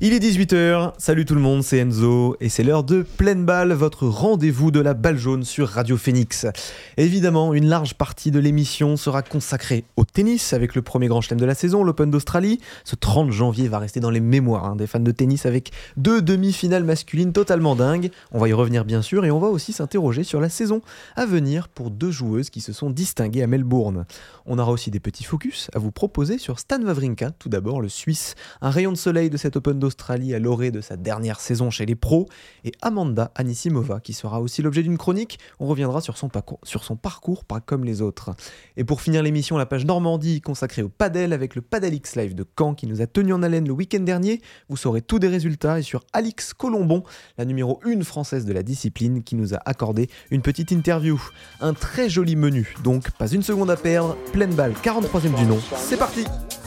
Il est 18h, salut tout le monde, c'est Enzo et c'est l'heure de Pleine Balle, votre rendez-vous de la balle jaune sur Radio Phoenix. Évidemment, une large partie de l'émission sera consacrée au tennis avec le premier grand chelem de la saison, l'Open d'Australie. Ce 30 janvier va rester dans les mémoires des fans de tennis avec 2 demi-finales masculines totalement dingues. On va y revenir bien sûr et on va aussi s'interroger sur la saison à venir pour 2 joueuses qui se sont distinguées à Melbourne. On aura aussi des petits focus à vous proposer sur Stan Wawrinka, tout d'abord le Suisse, un rayon de soleil de cet Open d'Australie à l'orée de sa dernière saison chez les pros, et Amanda Anisimova qui sera aussi l'objet d'une chronique. On reviendra sur son parcours pas comme les autres. Et pour finir l'émission, la page Normandie consacrée au padel avec le Padel X Live de Caen qui nous a tenu en haleine le week-end dernier. Vous saurez tous des résultats et sur Alix Colombon, la numéro 1 française de la discipline qui nous a accordé une petite interview. Un très joli menu, donc pas une seconde à perdre. Pleine balle, 43e du nom, c'est parti.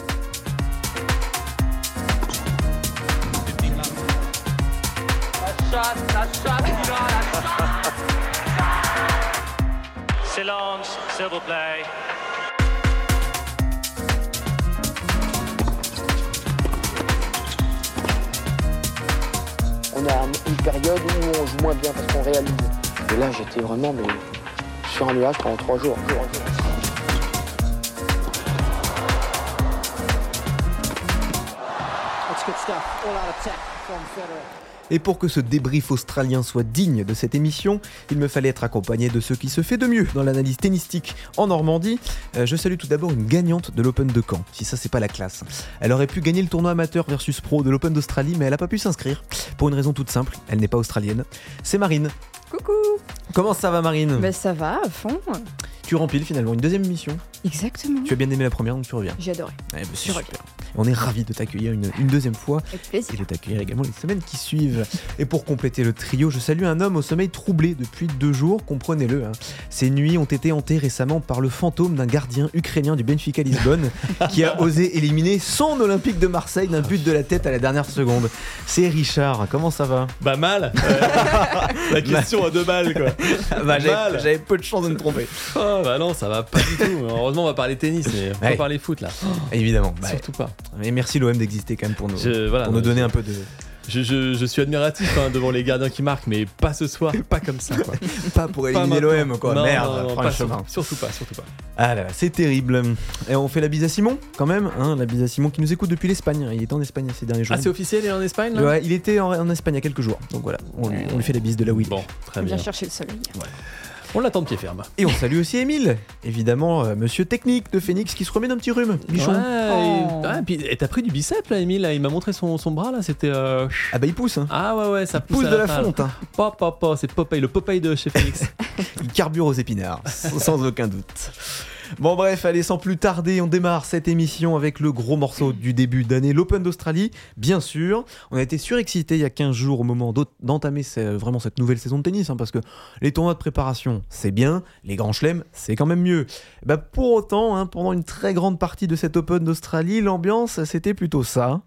Silence, s'il vous plaît. On a une période où on joue moins bien parce qu'on réalise. Et là, j'étais vraiment sur un nuage pendant 3 jours. That's good stuff. All out attack from Federer. Et pour que ce débrief australien soit digne de cette émission, il me fallait être accompagné de ce qui se fait de mieux dans l'analyse tennistique en Normandie. Je salue tout d'abord une gagnante de l'Open de Caen, si ça c'est pas la classe. Elle aurait pu gagner le tournoi amateur versus pro de l'Open d'Australie, mais elle a pas pu s'inscrire, pour une raison toute simple, elle n'est pas australienne. C'est Marine. Coucou. Comment ça va Marine ? Ben ça va, à fond. Tu rempiles finalement une deuxième émission. Exactement. Tu as bien aimé la première, donc tu reviens. J'ai adoré. Eh ben, c'est super. On est ravis de t'accueillir une deuxième fois. Avec plaisir. Et de t'accueillir également les semaines qui suivent. Et pour compléter le trio, je salue un homme au sommeil troublé depuis 2 jours, comprenez-le. Ces nuits ont été hantées récemment par le fantôme d'un gardien ukrainien du Benfica Lisbonne qui a osé éliminer son Olympique de Marseille d'un but de la tête à la dernière seconde. C'est Richard, comment ça va ? Bah mal. La question à 2 balles quoi. Bah, j'avais peu de chance de me tromper. Oh bah non, ça va pas du tout. Heureusement on va parler tennis, mais on va pas parler foot là. Évidemment. Surtout pas. Et merci l'OM d'exister quand même pour nous, nous donner un peu de... Je suis admiratif devant les gardiens qui marquent, mais pas ce soir, pas comme ça quoi. Pas pour éliminer l'OM quoi, non, merde, non, franchement. Surtout pas. Ah là là, c'est terrible. Et on fait la bise à Simon quand même, la bise à Simon qui nous écoute depuis l'Espagne. Il était en Espagne ces derniers jours. Ah c'est officiel, il est en Espagne là ? Ouais, il était en Espagne il y a quelques jours, donc voilà, on lui fait la bise de la Wii. Bon, très bien. Viens chercher le soleil. Ouais. On l'attend de pied ferme. Et on salue aussi Émile, évidemment, monsieur technique de Phoenix qui se remet d'un petit rhume, bichon. Ouais, et t'as pris du biceps là, Émile, là, il m'a montré son bras là, c'était. Ah bah il pousse. Ah ouais, ça pousse de la fonte. C'est Popeye, le Popeye de chez Phoenix. Il carbure aux épinards, sans aucun doute. Bon bref, allez, sans plus tarder, on démarre cette émission avec le gros morceau du début d'année, l'Open d'Australie, bien sûr. On a été surexcités il y a 15 jours au moment d'entamer vraiment cette nouvelle saison de tennis, parce que les tournois de préparation, c'est bien, les grands chelems, c'est quand même mieux. Bah, pour autant, pendant une très grande partie de cet Open d'Australie, l'ambiance, c'était plutôt ça.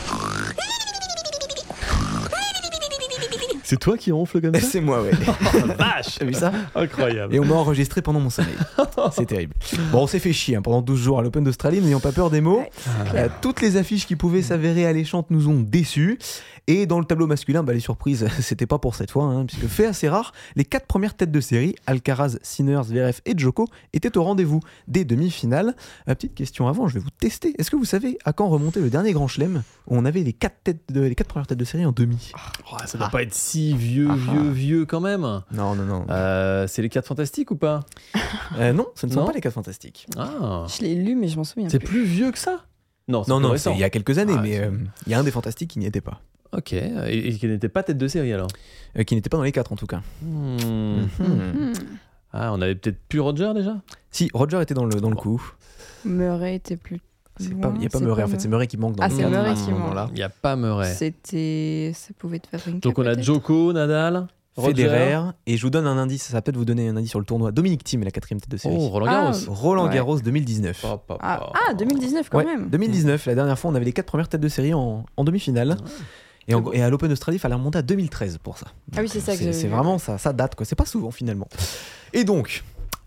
C'est toi qui ronfle comme ça ? C'est moi, ouais. Oh, vache. T'as vu ça ? Incroyable. Et on m'a enregistré pendant mon sommeil. C'est terrible. Bon, on s'est fait chier pendant 12 jours à l'Open d'Australie, n'ayant pas peur des mots. Toutes les affiches qui pouvaient s'avérer alléchantes nous ont déçus. Et dans le tableau masculin, les surprises, c'était pas pour cette fois, puisque fait assez rare, les 4 premières têtes de série, Alcaraz, Sinner, Zverev et Djoko, étaient au rendez-vous des demi-finales. Petite question avant, je vais vous tester. Est-ce que vous savez à quand remontait le dernier grand chelem où on avait les 4 premières têtes de série en demi ? Ça doit pas être si vieux quand même. Non. C'est les 4 fantastiques ou pas ? Non, ce ne sont pas les 4 fantastiques. Ah. Je l'ai lu, mais je m'en souviens C'est plus. plus vieux que ça ? Non, c'est il y a quelques années, mais il y a un des fantastiques qui n'y était pas. Ok, et qui n'était pas tête de série alors ? Qui n'était pas dans les 4 en tout cas. Ah, on avait peut-être plus Roger déjà ? Si, Roger était dans le coup. Murray était plus... Il n'y a pas Murray, en fait, c'est Murray qui manque dans le c'est Murray à qui ce moment-là. Il n'y a pas Murray. Ça pouvait être Wawrinka. Donc on a peut-être. Djoko, Nadal, Federer, et je vous donne un indice, ça va peut-être vous donner un indice sur le tournoi. Dominic Thiem est la 4e tête de série. Oh, Roland Garros. Roland Garros 2019. 2019 quand même. 2019, la dernière fois on avait les 4 premières têtes de série en demi-finale. Et à l'Open d'Australie, il fallait remonter à 2013 pour ça. Ah oui, c'est ça que c'est vraiment ça date quoi, c'est pas souvent finalement. Et donc,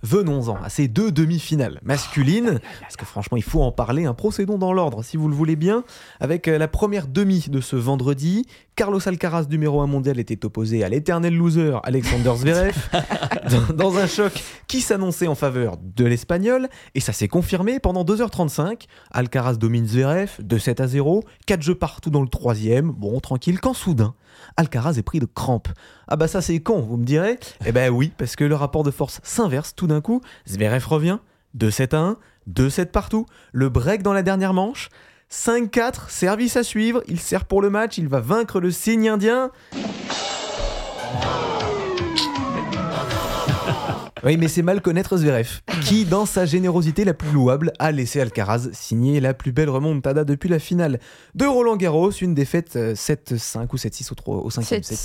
Venons-en à ces 2 demi-finales masculines, parce que franchement il faut en parler, procédons dans l'ordre si vous le voulez bien, avec la première demi de ce vendredi. Carlos Alcaraz, numéro 1 mondial, était opposé à l'éternel loser Alexander Zverev, dans un choc qui s'annonçait en faveur de l'Espagnol, et ça s'est confirmé pendant 2h35. Alcaraz domine Zverev, 2-7-0, 4 jeux partout dans le 3e, bon tranquille, quand soudain, Alcaraz est pris de crampes. Ah bah ça c'est con, vous me direz. Eh ben oui, parce que le rapport de force s'inverse tout d'un coup, Zverev revient, 2-7-1, 2-7 partout, le break dans la dernière manche, 5-4, service à suivre, il sert pour le match, il va vaincre le cygne indien. Oui, mais c'est mal connaître Zverev, qui, dans sa générosité la plus louable, a laissé Alcaraz signer la plus belle remontada depuis la finale de Roland-Garros, une défaite 7-5 ou 7-6 au 5e set.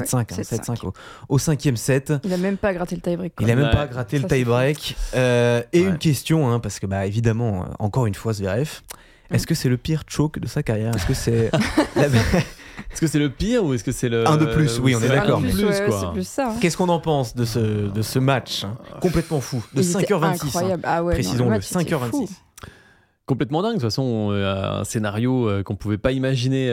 7-5 au 5e set. Il a même pas gratté le tie-break. Il a même pas gratté le tie-break. Une question, parce que évidemment, encore une fois, Zverev, est-ce que c'est le pire choke de sa carrière ? Est-ce que c'est Est-ce que c'est le pire ou est-ce que c'est le... Un de plus, oui, on est d'accord. C'est plus ça. Qu'est-ce qu'on en pense de ce match complètement fou, de 5h26 incroyable. Ah ouais, précisons-le, 5h26. Complètement dingue, de toute façon, un scénario qu'on pouvait pas imaginer.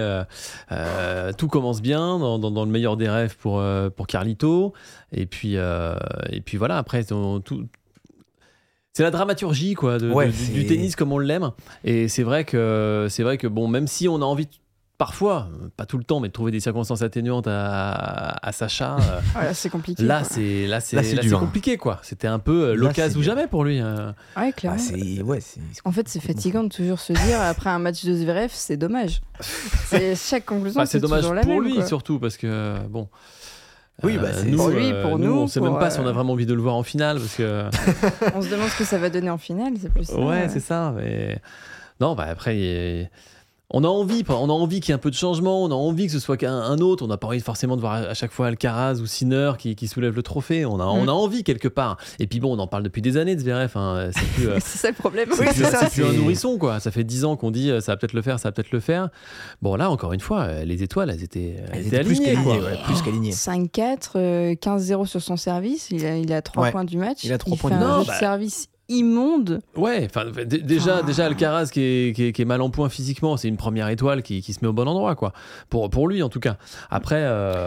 Tout commence bien, dans le meilleur des rêves pour Carlito. Et puis voilà, après, tout... C'est la dramaturgie quoi, du tennis comme on l'aime. Et c'est vrai que bon, même si on a envie parfois, pas tout le temps, mais de trouver des circonstances atténuantes à Sacha. Là, c'est compliqué. Là, c'est compliqué, quoi. C'était un peu l'occasion ou jamais pour lui. Ouais, clairement. En fait, c'est fatigant de toujours se dire, après un match de Zverev, c'est dommage. Chaque conclusion, c'est dommage pour même, lui, quoi. Surtout, parce que, bon... c'est pour lui, pour nous. On sait même pas si on a vraiment envie de le voir en finale, parce que... On se demande ce que ça va donner en finale, c'est plus ça. Ouais, c'est ça, mais... Non, après... On a envie qu'il y ait un peu de changement, on a envie que ce soit qu'un autre, on n'a pas envie forcément de voir à chaque fois Alcaraz ou Sinner qui soulève le trophée, on a envie quelque part. Et puis bon, on en parle depuis des années de Zverev, c'est plus, c'est ça le problème. C'est plus un nourrisson, quoi. Ça fait 10 ans qu'on dit ça va peut-être le faire. Bon là, encore une fois, les étoiles, elles étaient alignées, quoi. Plus qu'alignées. 5-4, 15-0 sur son service, il a 3 points du match. Il a 3 points du match. Service immonde. Ouais, déjà Alcaraz qui est mal en point physiquement, c'est une première étoile qui se met au bon endroit, quoi. Pour lui en tout cas. Après,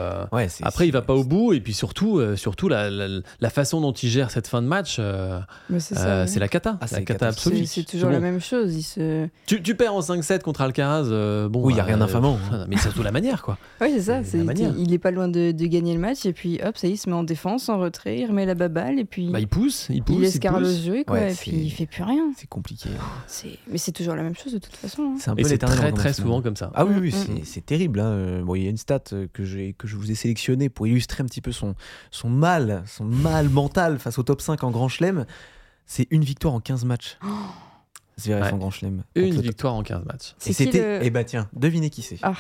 il va pas au bout, et puis surtout la façon dont il gère cette fin de match, c'est la cata. C'est la cata absolue. C'est toujours la même chose. Tu perds en 5-7 contre Alcaraz, il y a rien d'infamant. Mais c'est surtout la manière, quoi. Oui, c'est ça. Il est pas loin de gagner le match, et puis hop, ça y est, il se met en défense, en retrait, il remet la baballe, et puis il pousse, il laisse Carlos jouer. Et puis il fait plus rien. C'est compliqué. Mais c'est toujours la même chose de toute façon. C'est un peu très très souvent comme ça. Ah oui, c'est terrible. Bon, il y a une stat que je vous ai sélectionnée pour illustrer un petit peu son mal mental face au top 5 en Grand Chelem. C'est une victoire en 15 matchs. Zverev en Grand Chelem. Une victoire en 15 matchs. Et c'était... Eh ben tiens, devinez qui c'est.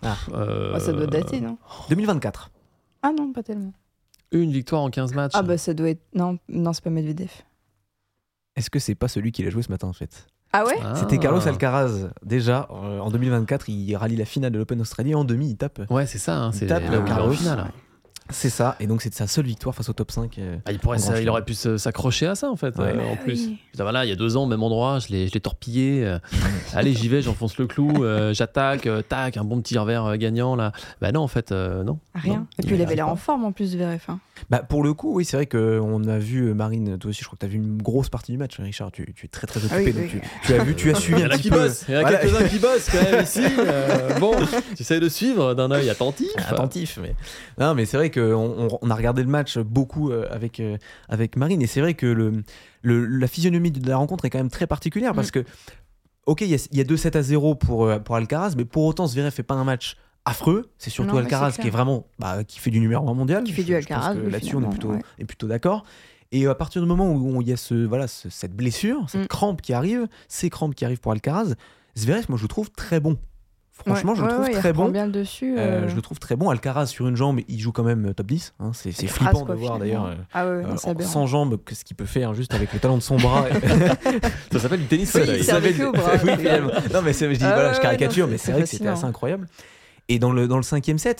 Ça doit dater, non ? 2024. Ah non, pas tellement. Une victoire en 15 matchs. Ah bah ça doit être... Non, c'est pas Medvedev. Est-ce que c'est pas celui qui l'a joué ce matin en fait ? Ah ouais ? C'était Carlos Alcaraz. Déjà, en 2024, il rallie la finale de l'Open Australie. En demi, il tape. Ouais, c'est ça. C'est la Carlos finale. C'est ça, et donc c'est sa seule victoire face au top 5. Il aurait pu s'accrocher à ça en fait, en plus. Oui. Voilà, il y a 2 ans, même endroit, je l'ai torpillé. Allez, j'y vais, j'enfonce le clou, j'attaque, tac, un bon petit revers gagnant là. Bah non, en fait, non. Rien. Non. Et puis il avait l'air en forme en plus, Zverev. Pour le coup, oui, c'est vrai qu'on a vu, Marine, toi aussi, je crois que tu as vu une grosse partie du match, Richard. Tu es très très occupé, donc tu as suivi un petit peu. Il y en a quelques-uns qui bossent quand même ici. Bon, tu essayes de suivre d'un œil attentif. Mais non, mais c'est vrai qu'on a regardé le match beaucoup avec Marine, et c'est vrai que la physionomie de la rencontre est quand même très particulière, parce que ok, il y a 2-7-0 pour Alcaraz, mais pour autant Zverev fait pas un match affreux. C'est surtout Alcaraz qui est vraiment qui fait du numéro 1 mondial, qui fait du Alcaraz, là-dessus on est plutôt d'accord. Et à partir du moment où il y a cette blessure, cette crampe qui arrive, ces crampes qui arrivent pour Alcaraz, Zverev, moi je le trouve très bon. Franchement, je le trouve très bon. Bien dessus, je le trouve très bon. Alcaraz sur une jambe, il joue quand même top 10. C'est flippant de voir d'ailleurs. Sans jambes, ce qu'il peut faire juste avec le talon de son bras. Ça s'appelle du tennis. Il s'appelle au bras. Non, mais je caricature, mais c'est vrai que c'était assez incroyable. Et dans le 5e set,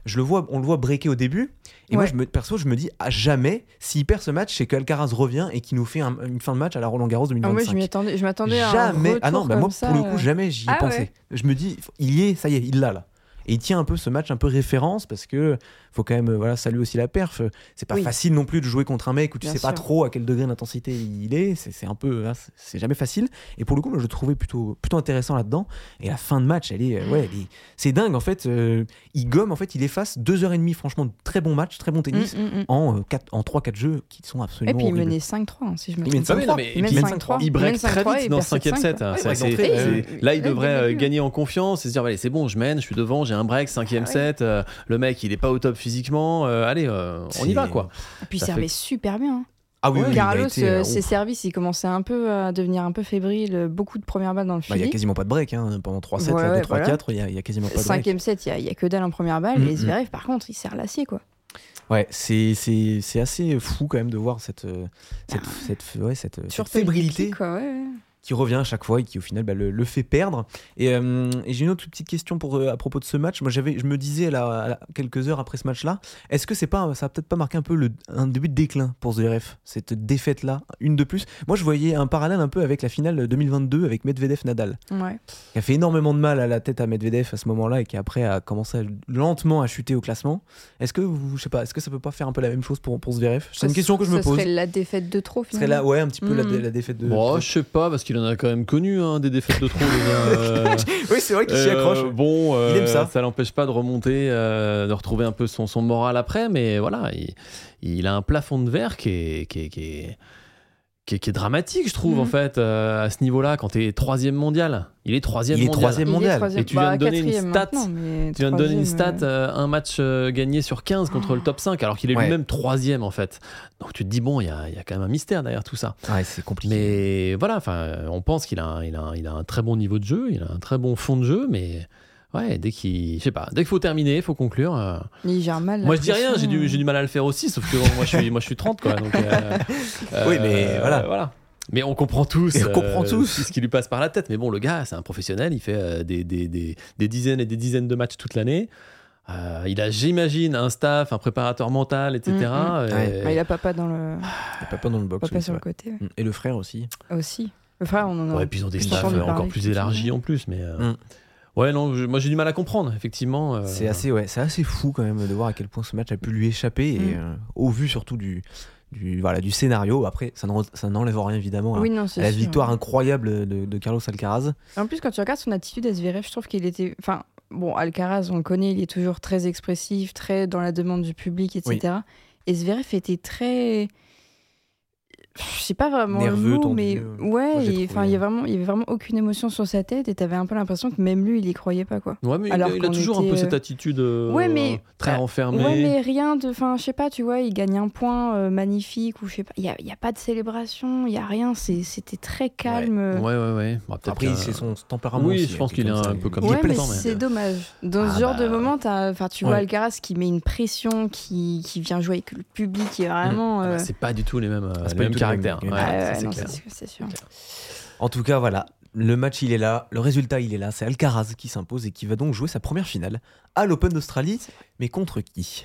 on le voit breaker au début. Et moi, je me dis, à jamais, s'il perd ce match, c'est qu'Alcaraz revient et qu'il nous fait une fin de match à la Roland-Garros 2025. Moi, je m'attendais à un jamais. retour moi, comme ça, pour le coup, jamais j'y ai pensé. Ouais. Je me dis, il y est, ça y est, il l'a là. Et il tient un peu ce match un peu référence parce que faut quand même saluer aussi la perf. C'est pas facile non plus de jouer contre un mec où tu sais pas trop à quel degré d'intensité il est. C'est un peu, c'est jamais facile. Et pour le coup, moi, je le trouvais plutôt intéressant là-dedans. Et la fin de match, c'est dingue en fait. Il gomme, en fait, il efface 2h30 franchement de très bon match, très bon tennis en 3-4 jeux qui sont absolument. Et puis horribles. Il menait 5-3 si je me trompe. Il mène 5-3. Il break très vite dans le 5e set. Là, il devrait gagner en confiance et se dire allez, c'est bon, je mène, je suis devant, j'ai un break, 5e set. Le mec, il est pas au top physiquement. Allez, on y va quoi. Et puis il servait super bien. Ah oui, Carlos, ses services, il commençait un peu à devenir un peu fébrile, beaucoup de premières balles dans le filet. Il n'y a quasiment pas de break, pendant 3-7, 3-4, il y a quasiment pas de break. 5e set, il y a que dalle en première balle, et Zverev, par contre, il serre l'acier, quoi. Ouais, c'est assez fou quand même de voir cette fébrilité. Quoi, ouais. Qui revient à chaque fois et qui au final le fait perdre. Et j'ai une autre petite question à propos de ce match. Moi je me disais quelques heures après ce match-là, est-ce que ça a peut-être pas marqué un peu un début de déclin pour Zverev, cette défaite-là, une de plus. Moi je voyais un parallèle un peu avec la finale 2022 avec Medvedev-Nadal, qui a fait énormément de mal à la tête à Medvedev à ce moment-là et qui après a commencé lentement à chuter au classement. Est-ce que ça peut pas faire un peu la même chose pour Zverev? C'est une question que je me pose. Ce serait la défaite de trop finalement. Ce serait un petit peu la défaite de trop. Je sais pas, parce qu'il en a quand même connu des défaites de trop. Oui, c'est vrai qu'il s'y accroche. Il aime ça. Ça l'empêche pas de remonter, de retrouver un peu son moral après, mais voilà, il a un plafond de verre qui est dramatique, je trouve, en fait, à ce niveau-là, quand t'es 3e mondial. Il est 3e mondial. Et tu viens de donner une stat, un match gagné sur 15 contre le top 5, alors qu'il est lui-même 3e, en fait. Donc tu te dis, bon, il y a quand même un mystère derrière tout ça. Ouais, c'est compliqué. Mais voilà, on pense qu'il a un très bon niveau de jeu, il a un très bon fond de jeu, mais... Ouais, dès qu'il faut terminer, il faut conclure. Il gère mal. Moi, je dis rien, j'ai du mal à le faire aussi, sauf que moi, je suis 30, quoi. Donc, oui, mais voilà. Mais on comprend tous ce qui lui passe par la tête. Mais bon, le gars, c'est un professionnel, il fait des dizaines et des dizaines de matchs toute l'année. Il a, j'imagine, un staff, un préparateur mental, etc. Il a papa dans le. Papa dans le box. Papa sur le côté. Ouais. Et le frère aussi. Le frère, on en a. Ouais, puis ils ont des staffs encore plus élargis en plus, mais. Ouais, non, moi j'ai du mal à comprendre, effectivement. C'est assez fou quand même de voir à quel point ce match a pu lui échapper, et au vu surtout du scénario. Après, ça n'enlève rien évidemment à la victoire incroyable de Carlos Alcaraz. En plus, quand tu regardes son attitude à Zverev, je trouve qu'il était. Enfin, bon, Alcaraz, on le connaît, il est toujours très expressif, très dans la demande du public, etc. Oui. Et Zverev était très. Je sais pas vraiment nerveux, le mot, tendu, mais il y avait vraiment aucune émotion sur sa tête, et t'avais un peu l'impression que même lui il y croyait pas, quoi. Ouais, mais il a toujours un peu cette attitude très renfermée. Ouais, mais rien de, enfin je sais pas, tu vois, il gagne un point magnifique, ou je sais pas, il y a pas de célébration, il y a rien, c'était très calme. Ouais. Bon, après c'est son tempérament. Oui, aussi, je pense qu'il est un peu comme ça. Ouais, mais c'est dommage. Dans ce genre de moment, tu vois Alcaraz qui met une pression, qui vient jouer avec le public, qui est vraiment. C'est pas du tout les mêmes caractère. C'est sûr. En tout cas, voilà, le match il est là, le résultat il est là, c'est Alcaraz qui s'impose et qui va donc jouer sa première finale à l'Open d'Australie, mais contre qui?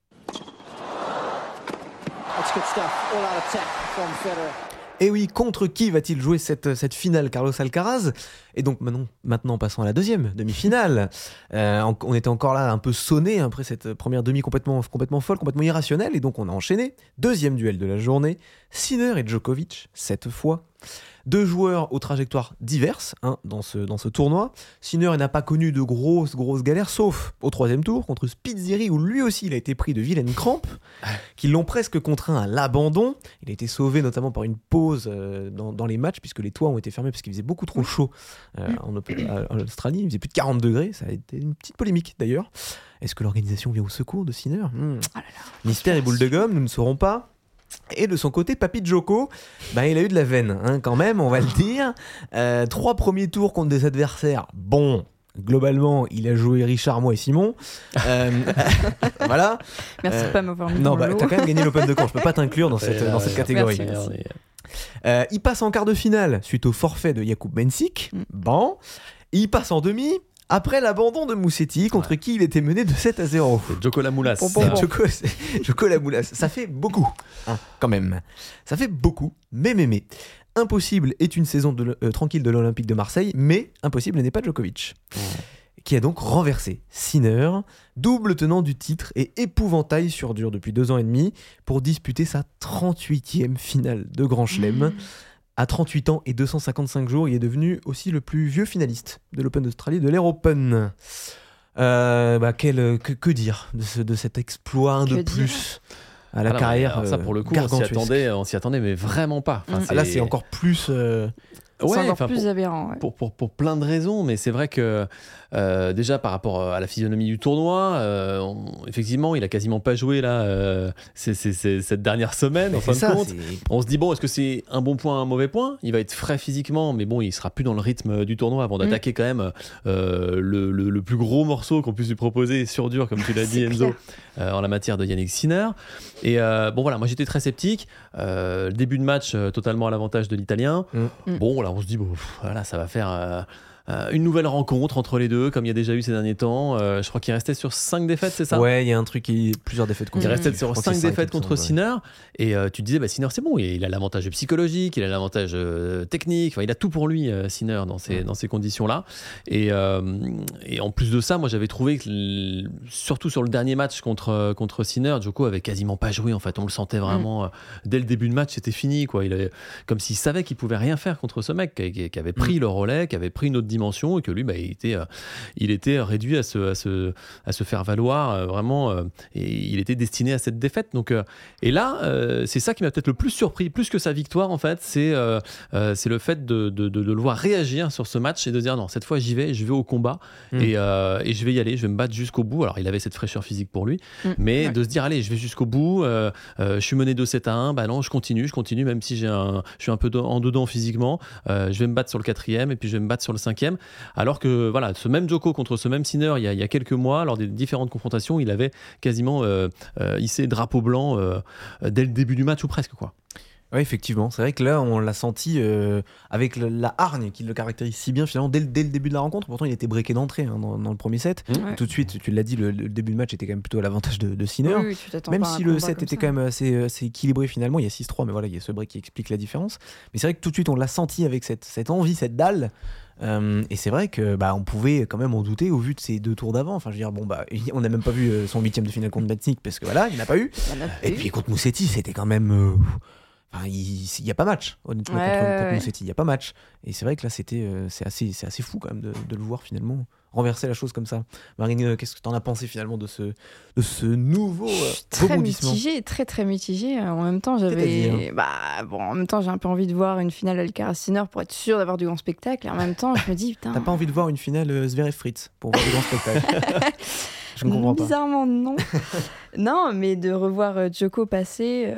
Et oui, contre qui va-t-il jouer cette finale, Carlos Alcaraz? Et donc maintenant passons à la deuxième demi-finale. On était encore là un peu sonné après cette première demi complètement folle, complètement irrationnelle, et donc on a enchaîné. Deuxième duel de la journée, Sinner et Djokovic, cette fois. Deux joueurs aux trajectoires diverses dans ce tournoi. Sinner n'a pas connu de grosses galères, sauf au troisième tour contre Spizzirri, où lui aussi il a été pris de vilaines crampes qui l'ont presque contraint à l'abandon. Il a été sauvé notamment par une pause dans les matchs, puisque les toits ont été fermés parce qu'il faisait beaucoup trop chaud en Australie. Il faisait plus de 40 degrés, ça a été une petite polémique d'ailleurs. Est-ce que l'organisation vient au secours de Sinner? Mystère et boule de gomme, nous ne saurons pas. Et de son côté, Papy Djoko, il a eu de la veine, quand même, on va le dire. 3 premiers tours contre des adversaires. Bon, globalement, il a joué Richard, moi et Simon. Voilà. Merci de pas m'avoir mis non, dans l'eau. T'as quand même gagné l'Open de Caen, je peux pas t'inclure dans cette catégorie. Merci. Il passe en quart de finale suite au forfait de Jakub Mensik. Bon. Il passe en demi après l'abandon de Musetti, contre qui il était mené de 7-0. C'est Joko Lamoulas. Joko Lamoulas. Ça fait beaucoup, quand même. Ça fait beaucoup, mais. Impossible est une saison tranquille de l'Olympique de Marseille, mais impossible n'est pas Djokovic. Qui a donc renversé Sinner, double tenant du titre et épouvantail sur dur depuis 2 ans et demi, pour disputer sa 38e finale de Grand Chelem. À 38 ans et 255 jours, il est devenu aussi le plus vieux finaliste de l'Open d'Australie, de l'Air Open. Que dire de cet exploit de plus à la carrière ça, pour le coup, on s'y attendait, mais vraiment pas. Enfin, là, c'est encore plus... c'est encore plus aberrant. Ouais. Pour plein de raisons, mais c'est vrai que déjà par rapport à la physionomie du tournoi, effectivement, il a quasiment pas joué là cette dernière semaine. En fin de compte, on se dit bon, est-ce que c'est un bon point, un mauvais point ? Il va être frais physiquement, mais bon, il sera plus dans le rythme du tournoi avant d'attaquer quand même le plus gros morceau qu'on puisse lui proposer sur dur, comme tu l'as dit, Enzo, en la matière de Yannick Sinner. Et bon voilà, moi j'étais très sceptique. Le début de match totalement à l'avantage de l'Italien. Bon là, on se dit bon, voilà, ça va faire une nouvelle rencontre entre les deux, comme il y a déjà eu ces derniers temps. Je crois qu'il restait sur 5 défaites, c'est ça ? Ouais, il y a un truc plusieurs défaites contre. Il restait sur 5 défaites contre Sinner. Et tu te disais, Sinner, c'est bon, il a l'avantage psychologique, il a l'avantage technique, il a tout pour lui, Sinner, dans ces conditions-là. Et en plus de ça, moi j'avais trouvé que, surtout sur le dernier match contre Sinner, Djoko avait quasiment pas joué. En fait, on le sentait vraiment dès le début de match, c'était fini, quoi. Il avait, comme s'il savait qu'il pouvait rien faire contre ce mec qui avait pris le relais, qui avait pris une autre dimension, et que lui, il était réduit à se faire valoir vraiment, et il était destiné à cette défaite. Donc, et là, c'est ça qui m'a peut-être le plus surpris, plus que sa victoire en fait, c'est le fait de le voir réagir sur ce match et de dire non, cette fois je vais au combat et je vais y aller, je vais me battre jusqu'au bout. Alors il avait cette fraîcheur physique pour lui, mais de se dire allez, je vais jusqu'au bout, je suis mené 2-7-1, bah non, je continue même si je suis un peu en dedans physiquement, je vais me battre sur le 4e et puis je vais me battre sur le 5e. Alors que voilà, ce même Djoko contre ce même Sinner il y a quelques mois, lors des différentes confrontations, il avait quasiment hissé drapeau blanc dès le début du match ou presque, quoi. Oui, effectivement, c'est vrai que là on l'a senti avec la hargne qui le caractérise si bien finalement dès le début de la rencontre. Pourtant il était breaké d'entrée dans le premier set. Tout de suite, tu l'as dit, le début de match était quand même plutôt à l'avantage de Sinner. Oui, même si le set était quand même assez équilibré finalement, il y a 6-3, mais voilà, il y a ce break qui explique la différence. Mais c'est vrai que tout de suite on l'a senti avec cette envie, cette dalle. Et c'est vrai que on pouvait quand même en douter au vu de ces 2 tours d'avant. Enfin, je veux dire, on n'a même pas vu son 8e de finale contre Betnik parce que voilà, il n'a pas eu. Et puis contre Musetti, c'était quand même. Il n'y a pas match, honnêtement, contre Musetti, il n'y a pas match. Et c'est vrai que là, c'est assez fou quand même de le voir finalement renverser la chose comme ça. Marine, qu'est-ce que tu en as pensé finalement de ce nouveau rebondissement ? Très très mitigé. En même temps, en même temps, j'ai un peu envie de voir une finale Alcaraz-Sinner pour être sûr d'avoir du grand spectacle. Et en même temps, je me dis, putain. T'as pas envie de voir une finale Zverev-Fritz pour voir du grand spectacle ? Je ne comprends pas. Bizarrement, non. Non, mais de revoir Djoko passer,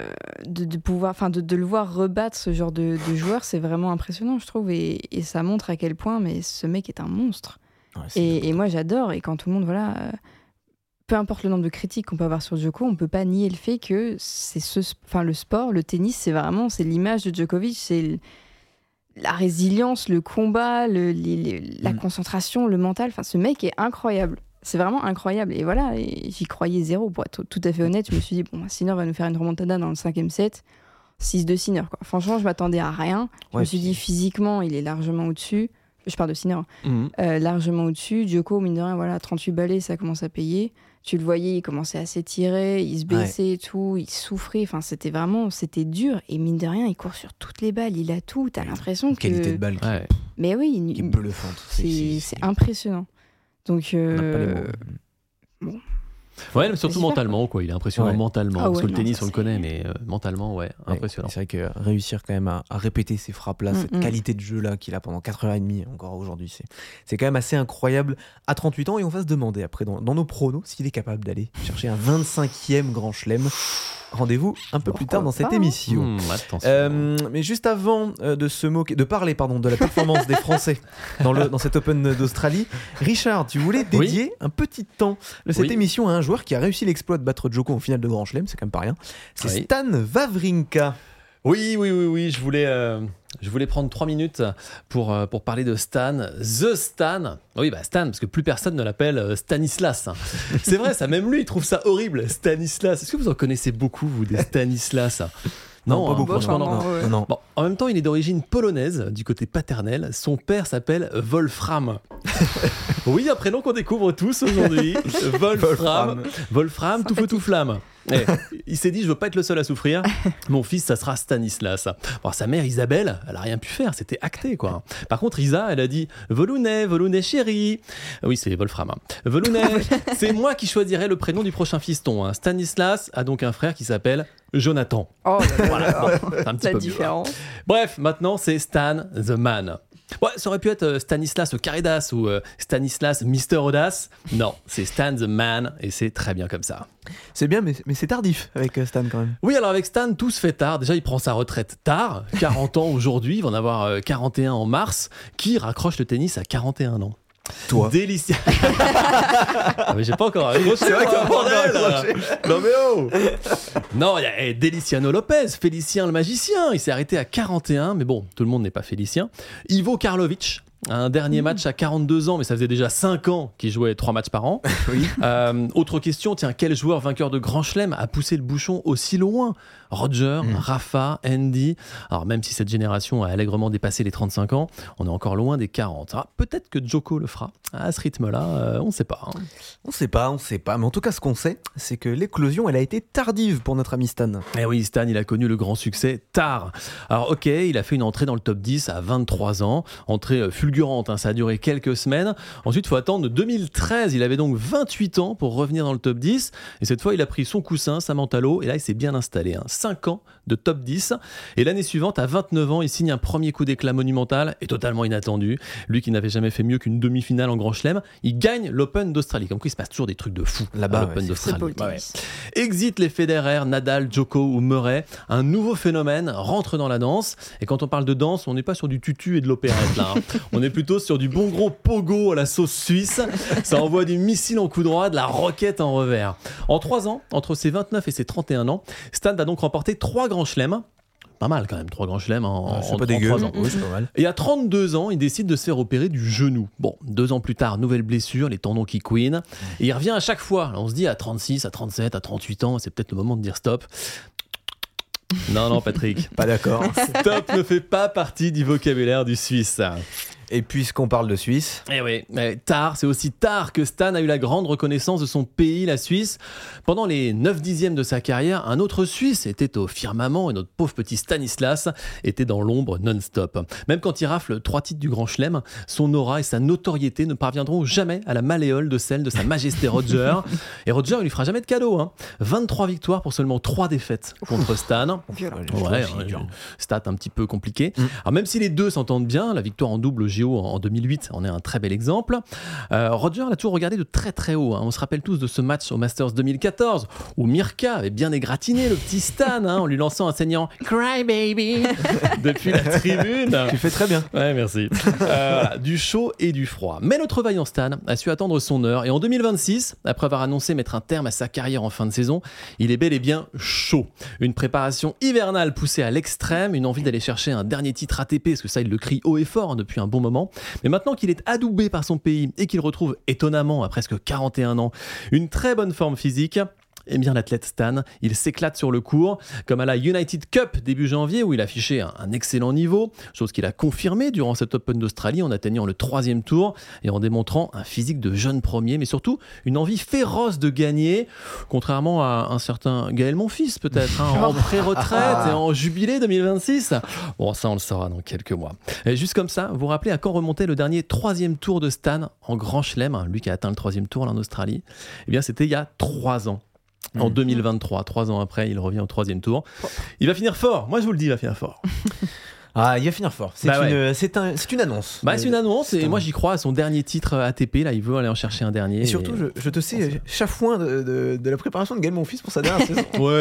de le voir rebattre ce genre de joueur, c'est vraiment impressionnant, je trouve. Et ça montre à quel point ce mec est un monstre. Ouais, et moi, j'adore. Et quand tout le monde, peu importe le nombre de critiques qu'on peut avoir sur Djoko, on ne peut pas nier le fait que le sport, le tennis, c'est l'image de Djokovic, c'est la résilience, le combat, la concentration, le mental. Enfin, ce mec est incroyable. C'est vraiment incroyable. Et voilà, j'y croyais zéro. Pour être tout à fait honnête, je me suis dit, Sinner va nous faire une remontada dans le 5e set. 6-2 Sinner, quoi. Franchement, je m'attendais à rien. Je me suis dit, physiquement, il est largement au-dessus. Je parle de Sinner. Largement au-dessus. Djoko, mine de rien, 38 balais, ça commence à payer. Tu le voyais, il commençait à s'étirer, il se baissait et tout, il souffrait. Enfin, c'était dur. Et mine de rien, il court sur toutes les balles, il a tout. T'as l'impression que... Qualité de balle. Mais oui, qui est bluffante. C'est impressionnant. Donc, on n'a pas les mots. Bon. Ouais, mais surtout mentalement, quoi. Il est impressionnant mentalement. Parce que le tennis, on le connaît, mais mentalement, impressionnant. C'est vrai que réussir quand même à répéter ces frappes-là, cette qualité de jeu-là qu'il a pendant 4h30, encore aujourd'hui, c'est quand même assez incroyable à 38 ans. Et on va se demander après, dans nos pronos, s'il est capable d'aller chercher un 25e Grand Chelem. Rendez-vous un peu plus tard dans cette émission. Mais juste avant de parler de la performance des Français dans cet Open d'Australie, Richard, tu voulais dédier un petit temps de cette émission à un joueur qui a réussi l'exploit de battre Djoko en finale de Grand Chelem, c'est quand même pas rien. C'est Stan Wawrinka. Oui, je voulais prendre 3 minutes pour parler de Stan, The Stan. Oui, Stan, parce que plus personne ne l'appelle Stanislas. C'est vrai, ça, même lui, il trouve ça horrible, Stanislas. Est-ce que vous en connaissez beaucoup, vous, des Stanislas ? Non, pas beaucoup. Franchement, non. Non. Bon, en même temps, il est d'origine polonaise, du côté paternel. Son père s'appelle Wolfram. Oui, un prénom qu'on découvre tous aujourd'hui. Wolfram, tout feu, tout flamme. Il s'est dit, je veux pas être le seul à souffrir. Mon fils, ça sera Stanislas. Bon, sa mère, Isabelle, elle a rien pu faire. C'était acté, quoi. Par contre, Isa, elle a dit, Volunet chéri. Oui, c'est Wolfram. Volunet, c'est moi qui choisirai le prénom du prochain fiston. Stanislas a donc un frère qui s'appelle Jonathan. Oh, Voilà, bon, c'est un petit peu différent. Bref, maintenant, c'est Stan the Man. Ouais, ça aurait pu être Stanislas Caridas ou Stanislas Mister Audace. Non, c'est Stan the Man et c'est très bien comme ça. C'est bien, mais c'est tardif avec Stan quand même. Oui, alors avec Stan, tout se fait tard. Déjà, il prend sa retraite tard, 40 ans aujourd'hui, il va en avoir 41 en mars. Qui raccroche le tennis à 41 ans ? Toi. Délicieux. Ah, mais j'ai pas encore accroché. C'est vrai que t'as pas encore accroché. Non mais oh. Non, il y a Deliciano Lopez, Félicien le magicien. Il s'est arrêté à 41, mais bon, tout le monde n'est pas Félicien. Ivo Karlovic. Un dernier match à 42 ans, mais ça faisait déjà 5 ans qu'il jouait 3 matchs par an. Oui. Autre question, tiens, quel joueur vainqueur de Grand Chelem a poussé le bouchon aussi loin ? Roger, Rafa, Andy. Alors même si cette génération a allègrement dépassé les 35 ans, on est encore loin des 40. Alors, peut-être que Djoko le fera. À ce rythme-là, on ne sait pas. Hein. On sait pas. Mais en tout cas, ce qu'on sait, c'est que l'éclosion, elle a été tardive pour notre ami Stan. Eh oui, Stan, il a connu le grand succès tard. Alors ok, il a fait une entrée dans le top 10 à 23 ans. Entrée fulgurante, hein, ça a duré quelques semaines. Ensuite, il faut attendre 2013. Il avait donc 28 ans pour revenir dans le top 10. Et cette fois, il a pris son coussin, sa menthe à l'eau. Et là, il s'est bien installé. 5 ans de top 10. Et l'année suivante, à 29 ans, il signe un premier coup d'éclat monumental et totalement inattendu. Lui qui n'avait jamais fait mieux qu'une demi-finale en Grand Chelem, il gagne l'Open d'Australie. Comme quoi, il se passe toujours des trucs de fou là-bas, l'Open d'Australie. Ouais. Exit les Federer, Nadal, Djoko ou Murray. Un nouveau phénomène rentre dans la danse. Et quand on parle de danse, on n'est pas sur du tutu et de l'opérette là. On est plutôt sur du bon gros pogo à la sauce suisse. Ça envoie du missile en coup droit, de la roquette en revers. En 3 ans, entre ses 29 et ses 31 ans, Stan va donc remporter 3 grands chelems. Pas mal quand même, 3 grands chelems en 3 ans. Oui, c'est pas mal. Et à 32 ans, il décide de se faire opérer du genou. Bon, 2 ans plus tard, nouvelle blessure, les tendons qui couinent. Et il revient à chaque fois. On se dit à 36, à 37, à 38 ans, c'est peut-être le moment de dire stop. Non, Patrick. Pas d'accord. Stop ne fait pas partie du vocabulaire du Suisse. Et puisqu'on parle de Suisse... Eh oui, tard, c'est aussi tard que Stan a eu la grande reconnaissance de son pays, la Suisse. Pendant les 9/10 de sa carrière, un autre Suisse était au firmament et notre pauvre petit Stanislas était dans l'ombre non-stop. Même quand il rafle 3 titres du Grand Chelem, son aura et sa notoriété ne parviendront jamais à la malléole de celle de sa majesté Roger. Et Roger, il lui fera jamais de cadeau. 23 victoires pour seulement 3 défaites contre Stan. Ouais, stat un petit peu compliqué. Alors même si les deux s'entendent bien, la victoire en double en 2008 en est un très bel exemple. Roger l'a toujours regardé de très très haut. On se rappelle tous de ce match au Masters 2014 où Mirka avait bien égratigné le petit Stan en lui lançant un saignant Cry Baby depuis la tribune. Tu fais très bien. Ouais, merci. Voilà, du chaud et du froid. Mais notre vaillant Stan a su attendre son heure et en 2026, après avoir annoncé mettre un terme à sa carrière en fin de saison, il est bel et bien chaud. Une préparation hivernale poussée à l'extrême, une envie d'aller chercher un dernier titre ATP, parce que ça il le crie haut et fort depuis un bon moment. Mais maintenant qu'il est adoubé par son pays et qu'il retrouve étonnamment à presque 41 ans une très bonne forme physique, eh bien l'athlète Stan, il s'éclate sur le court, comme à la United Cup début janvier où il affichait un excellent niveau, chose qu'il a confirmé durant cet Open d'Australie en atteignant le 3e tour et en démontrant un physique de jeune premier, mais surtout une envie féroce de gagner, contrairement à un certain Gaël Monfils peut-être, en pré-retraite et en jubilé 2026. Bon, ça on le saura dans quelques mois. Et juste comme ça, vous vous rappelez à quand remontait le dernier 3e tour de Stan en Grand Chelem, lui qui a atteint le 3e tour là, en Australie? Eh bien c'était il y a 3 ans. En 2023, 3 ans après, il revient au 3e tour. Il va finir fort. Moi, je vous le dis, il va finir fort. Ah, il va finir fort. C'est une annonce. C'est une annonce et moi, j'y crois à son dernier titre ATP. Là, il veut aller en chercher un dernier. Et surtout, je te sais chafouin de la préparation de Gaël Monfils pour sa dernière saison. Ouais,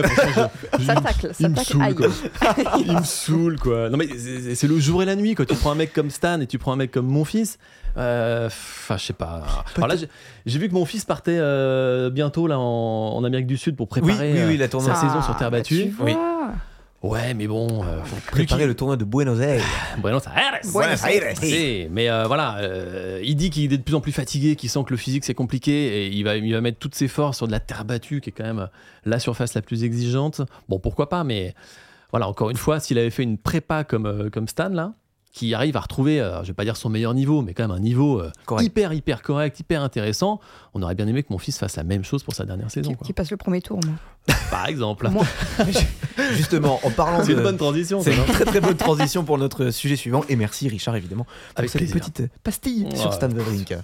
Ça tacle. Il me saoule, quoi. Non, mais c'est le jour et la nuit, quoi. Tu prends un mec comme Stan et tu prends un mec comme Monfils. Enfin, je sais pas. Alors là, j'ai vu que mon fils partait bientôt là en Amérique du Sud pour préparer la sa saison sur terre battue. Oui. Ouais, mais bon, faut Préparer le tournoi de Buenos Aires. Buenos Aires. Buenos Aires. Mais voilà, il dit qu'il est de plus en plus fatigué, qu'il sent que le physique c'est compliqué et il va mettre toutes ses forces sur de la terre battue qui est quand même la surface la plus exigeante. Bon, pourquoi pas, mais voilà, encore une fois, s'il avait fait une prépa comme Stan là, qui arrive à retrouver, je vais pas dire son meilleur niveau, mais quand même un niveau hyper correct, hyper intéressant, on aurait bien aimé que mon fils fasse la même chose pour sa dernière saison. Qui passe le premier tour, moi. Par exemple. Justement, en parlant C'est une bonne transition. C'est ça, non une très très bonne transition pour notre sujet suivant. Et merci Richard, évidemment, pour Avec cette plaisir. petite pastille sur Stan Wawrinka.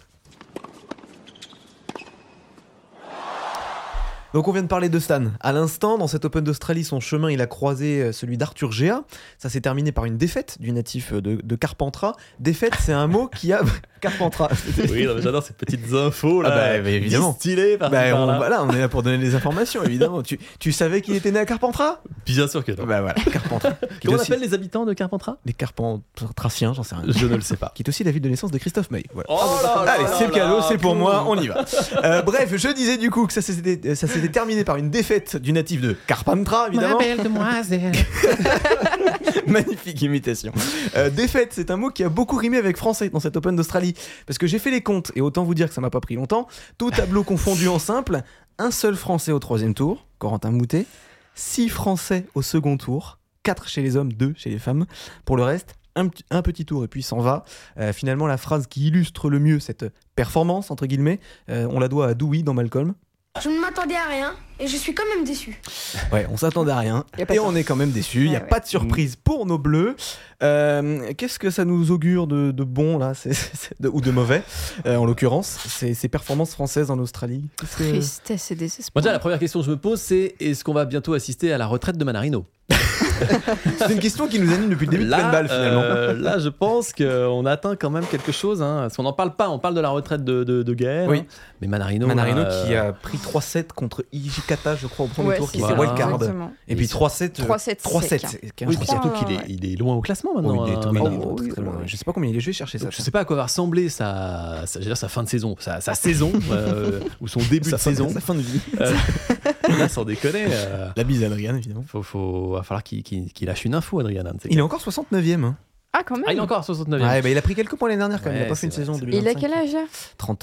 Donc on vient de parler de Stan. À l'instant, dans cet Open d'Australie, son chemin, il a croisé celui d'Arthur Géa. Ça s'est terminé par une défaite du natif de Carpentras. Défaite, c'est un mot qui a... Carpentras. Oui, non, mais j'adore ces petites infos là, évidemment. distillées par Voilà, on est là pour donner des informations, évidemment. Tu savais qu'il était né à Carpentras ? Bien sûr que non. Bah voilà, Carpentras. Comment on appelle les habitants de Carpentras ? Les Carpentrasiens, j'en sais rien. Je ne le sais pas. Qui est aussi la ville de naissance de Christophe Maé. Voilà. Oh là là Allez, là c'est le là cadeau, là, c'est pour boum. moi, on y va. Bref, je disais du coup que ça s'était terminé par une défaite du natif de Carpentras, évidemment. Ma belle demoiselle. Magnifique imitation. Défaite, c'est un mot qui a beaucoup rimé avec français dans cet Open d'Australie. Parce que j'ai fait les comptes, et autant vous dire que ça m'a pas pris longtemps. Tout tableau confondu en simple, un seul Français au 3e tour, Corentin Moutet, 6 Français au second tour, 4 chez les hommes, 2 chez les femmes. Pour le reste, un petit tour et puis il s'en va. Finalement, la phrase qui illustre le mieux cette performance, entre guillemets, on la doit à Dewey dans Malcolm. Je ne m'attendais à rien et je suis quand même déçu. Ouais, on s'attendait à rien Y a pas et de on est quand même déçus. Il n'y a Ouais. pas de surprise pour nos bleus. Qu'est-ce que ça nous augure de bon là, ou de mauvais en l'occurrence, ces performances françaises en Australie? Qu'est-ce que- Tristesse et Moi, désespoir. déjà, la première question que je me pose, c'est est-ce qu'on va bientôt assister à la retraite de Manarino ? C'est une question qui nous anime depuis le début de plein de balles finalement. Là, je pense qu'on atteint quand même quelque chose. Hein, parce qu'on n'en parle pas, on parle de la retraite de Gaël. Oui. Hein, mais Manarino, Qui a pris 3-7 contre Hijikata, je crois, au premier Ouais, tour, c'est qui ça, était wildcard. exactement. Et puis 3-7. 3-7 3-7. sec. c'est Oui, je puis crois. surtout Ouais. il est loin au classement maintenant. Oh, il est hein, tout- il est Manarino. très, très loin. Je sais pas combien il est, je vais chercher ça. Donc, je sais pas à quoi va ressembler sa fin de saison, sa saison, ou son début de saison. Sa fin de vie. Là, sans déconner, La bise à Adrien, évidemment. va falloir qu'il lâche une info, Adrien. Il est encore 69e. Hein. Ah, quand même. Il est encore à 69e. Ouais, bah, il a pris quelques points l'année dernière quand même. Il a Ouais, pas fait une c'est vrai, saison c'est Et il 2025. a quel âge là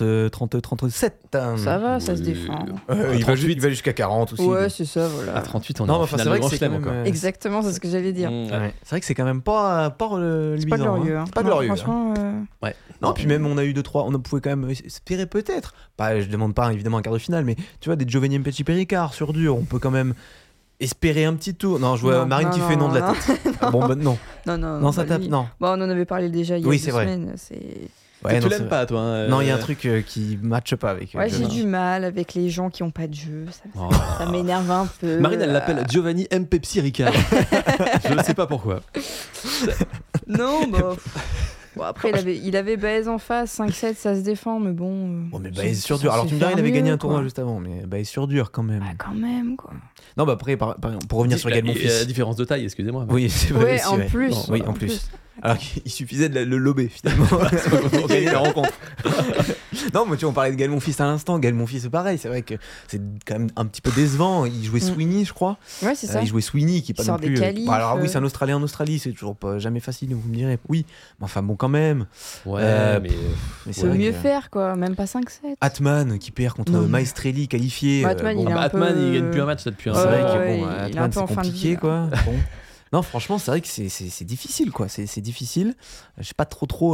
37. Ça va, ça se Oui. défend. Il 38. va jusqu'à 40 aussi. Ouais, c'est ça, voilà. À 38, on est Non, en mais enfin, finale c'est vrai de que Grand c'est Chelem quand même. encore. Exactement, c'est ce que j'allais dire. Mmh. Ouais. C'est vrai que c'est quand même pas C'est luisant, pas glorieux. hein. Hein. C'est pas Non, glorieux. hein. Franchement, Ouais. Non, puis même on a eu 2-3, on pouvait quand même espérer peut-être. Pas, je demande pas évidemment un quart de finale, mais tu vois, des Giovanni Mpetshi Péricard sur dur, on peut quand même espérer un petit tour. Non, je vois Non, Marine non, qui fait non de la non. tête. Ah, bon, bah, non. non, Ça bah, tape, lui- non. Bon, on en avait parlé déjà il y a Oui, 2 c'est vrai. semaines. C'est... Ouais, Tu non, l'aimes c'est- pas, toi hein, Non, il y a un truc qui matche pas avec. Ouais, j'ai Giovanni. du mal avec les gens qui ont pas de jeu. Oh. Ça m'énerve un peu. Marine, elle l'appelle Giovanni M. Pepsi Ricard. Je ne sais pas pourquoi. Non, bah. Bon, après, il avait Baez en face, 5-7, ça se défend, mais bon. Bon, mais c'est- Baez sur c'est dur. Alors censé tu me diras, il faire avait gagné mieux, un tournoi quoi. juste avant, mais Baez sur dur quand même. Ah, quand même, quoi. Non, bah après, pour revenir sur Gaël Et la Monfils. différence de taille, excusez-moi. Oui, c'est vrai. Ouais, aussi, en ouais. plus. Non, oui, en plus. Alors qu'il suffisait de le lober finalement pour gagner la rencontre. Non, mais tu vois, on parlait de Gaël Monfils à l'instant. Gaël Monfils, c'est pareil. C'est vrai que c'est quand même un petit peu décevant. Il jouait Sweeney, je crois. Ouais, c'est ça. Il jouait Sweeney, qui est pas Il non sort des plus. qualifs, Bah, alors oui, c'est un Australien en Australie. C'est toujours pas jamais facile. Vous me direz. Oui, mais enfin bon, quand même. Ouais, mais Mais c'est Faut vrai mieux que- faire, quoi. Même pas 5-7. Atman qui perd contre Non, mais- Maestrelli qualifié. Atman, bon, il est un Batman, peu- il gagne plus un match, ça depuis un c'est vrai Ouais, que ouais, bon, il est un Atman peu c'est en fin de compliqué vie, quoi. Bon. Non, franchement, c'est vrai que c'est difficile quoi. C'est difficile. Je sais pas trop.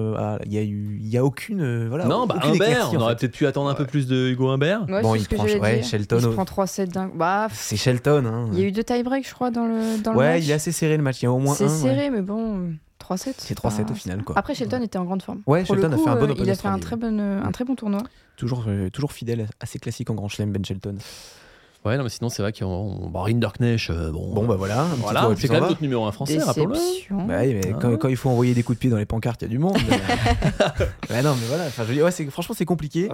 Il y a aucune voilà. non, bah aucune Humbert, éclaircie, on en aurait fait. peut-être pu attendre un peu plus de Hugo Humbert. Ouais, Bon, c'est il ce que prend- j'allais ouais, dire. Shelton Il se au- prend 3-7 d'un. Bah, C'est Shelton. Hein. il y a eu 2 tie-breaks, je crois, dans le match. Ouais, il est assez serré le match. Il y a au moins C'est un. serré, Ouais. mais bon, 3-7. C'est 3-7 au final quoi. Après, Shelton était en grande forme. Ouais, Pour le Shelton a coup, fait un bon Open il a fait un d'Australie. très bon tournoi. Toujours fidèle, assez classique en Grand Chelem, Ben Shelton. Ouais, non, mais sinon, c'est vrai qu'on. Bon, Rinderknecht, Bon bah voilà. un petit voilà, tour et puis c'est s'en quand même va. notre numéro 1 français, rappelons-le. Déception. Bah oui, mais quand il faut envoyer des coups de pied dans les pancartes, il y a du monde. Bah non, mais voilà. Enfin, je veux dire, ouais, franchement, c'est compliqué.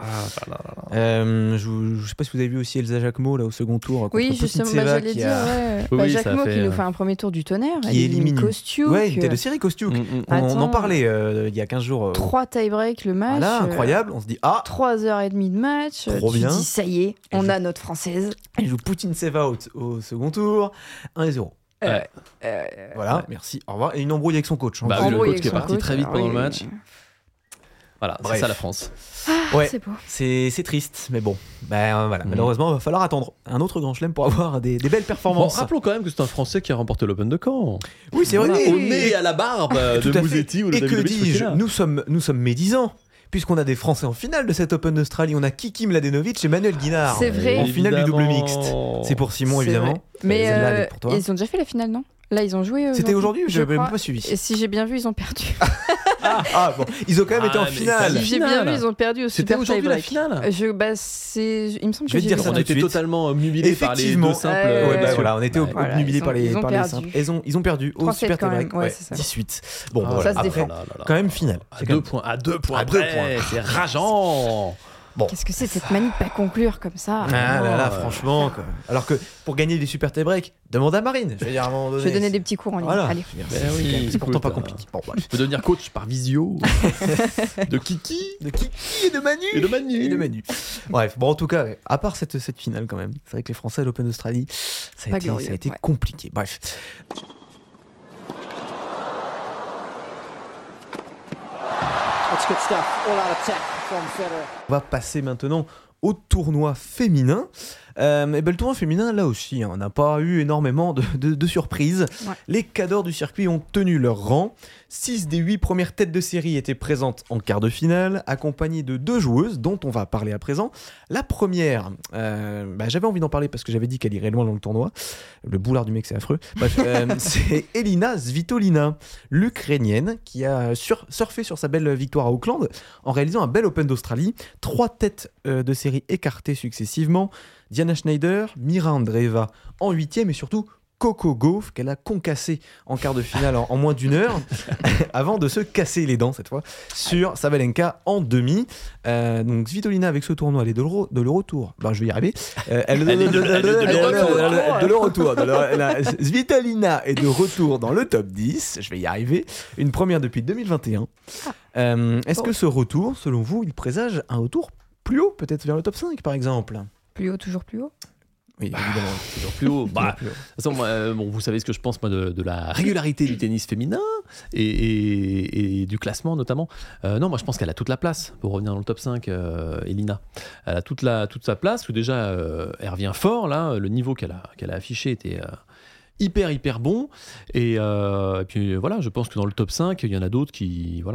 Je sais pas si vous avez vu aussi Elsa Jacquemot là au second tour contre Oui, justement, Putintseva j'allais qui dire, a ouais. Oui, Bah, oui, ça Jacquemot fait, qui nous fait un premier tour du tonnerre. qui elle élimine Kostiuk. Ouais, une tête de série Kostiuk. On en Attends. parlait il y a 15 jours. 3 tie-break le match. Voilà, incroyable. On se dit ah, 3h30 de match. Trop tu bien. dis ça y est, on a notre française. elle joue Putintseva au second tour, 1-0. Voilà, merci, au revoir. Et une embrouille avec son coach. Bah oui, le Embrouille coach qui est avec son parti très vite pendant le oui. match. Voilà, Bref. c'est ça la France. Ouais, C'est beau. c'est triste, mais bon. Voilà. Malheureusement, il va falloir attendre un autre grand chelem pour avoir des belles performances. Bon, rappelons quand même que c'est un Français qui a remporté l'Open de Caen. Oui, c'est vrai. Voilà, au nez et à la barbe Tout de à fait. Musetti ou de Et que Davidovic dis-je, Fokina. nous sommes médisants. Puisqu'on a des Français en finale de cette Open d'Australie, on a Kiki Mladenovic et Manuel Guinard C'est vrai. en finale du double Évidemment. mixte. C'est pour Simon C'est évidemment. vrai. Mais Celle-là, elle est pour toi. ils ont déjà fait la finale, non? Là, ils ont joué. C'était aujourd'hui, je je n'avais crois. même pas suivi. Et si j'ai bien vu, ils ont perdu. Ah bon, ils ont quand même été en mais finale. ça- Si j'ai bien finale. vu, ils ont perdu au C'était super aujourd'hui la tie-break. finale. Il me semble Je que vais te j'ai dire vu ça On tout de était suite. totalement obnubilés par les Effectivement. deux simples. Ouais, Ouais, bah messieurs. voilà, on était Voilà, obnubilés ils par ont les perdu. simples. Ils ont perdu au 3-7 super quand même, tie-break. ouais, c'est ça. 18. Bon, Ah, voilà. Ça se Après, défend. quand même finale. C'est quand même- À 2 points. À 2 près, points. C'est rageant. Bon. Qu'est-ce que c'est cette manie de pas conclure comme ça? Ah là là, Oh, franchement. Quoi. Alors que pour gagner des super tie-break, demande à Marine. Je vais dire à un moment donné. Je vais donner des petits cours en ligne. Voilà. Allez. Je veux dire, Ben oui, c'est pourtant écoute, pas compliqué. Bon, bref. Je peux devenir coach par visio de Kiki De Kiki et de Manu. et de Manu. Et de Manu. Bref, bon, en tout cas, à part cette finale quand même, c'est vrai que les Français à l'Open d'Australie, ça Pas a été glorieux, ouais. compliqué. Bref. It's good stuff. All out attack from Federer. On va passer maintenant au tournoi féminin. Et ben, le tournoi féminin, là aussi, hein, on n'a pas eu énormément de surprises. Ouais. Les cadors du circuit ont tenu leur rang. 6 des 8 premières têtes de série étaient présentes en quart de finale, accompagnées de 2 joueuses dont on va parler à présent. La première, j'avais envie d'en parler parce que j'avais dit qu'elle irait loin dans le tournoi. Le boulard du mec, c'est affreux. Bref, c'est Elina Svitolina, l'Ukrainienne, qui a surfé sur sa belle victoire à Auckland en réalisant un bel Open d'Australie. 3 têtes de série écartées successivement. Diana Schneider, Mira Andreeva en 8e et surtout Coco Gauff qu'elle a concassé en quart de finale en moins d'une heure avant de se casser les dents cette fois sur Sabalenka en demi. Donc Svitolina avec ce tournoi elle est de le retour. Je vais y arriver. Svitolina est de retour dans le top 10. Je vais y arriver. Une première depuis 2021. Est-ce que ce retour, selon vous, il présage un retour plus haut, peut-être vers le top 5 par exemple? Plus haut, toujours plus haut. Oui, évidemment. Toujours plus haut. Toujours plus haut. De toute façon, moi, bon, vous savez ce que je pense moi de la régularité du tennis féminin et du classement notamment. Non, moi je pense qu'elle a toute la place pour revenir dans le top 5, Elina. Elle a toute sa place, où déjà elle revient fort là, le niveau qu'elle a affiché était hyper bon et puis voilà, je pense que dans le top 5, il y en a d'autres qui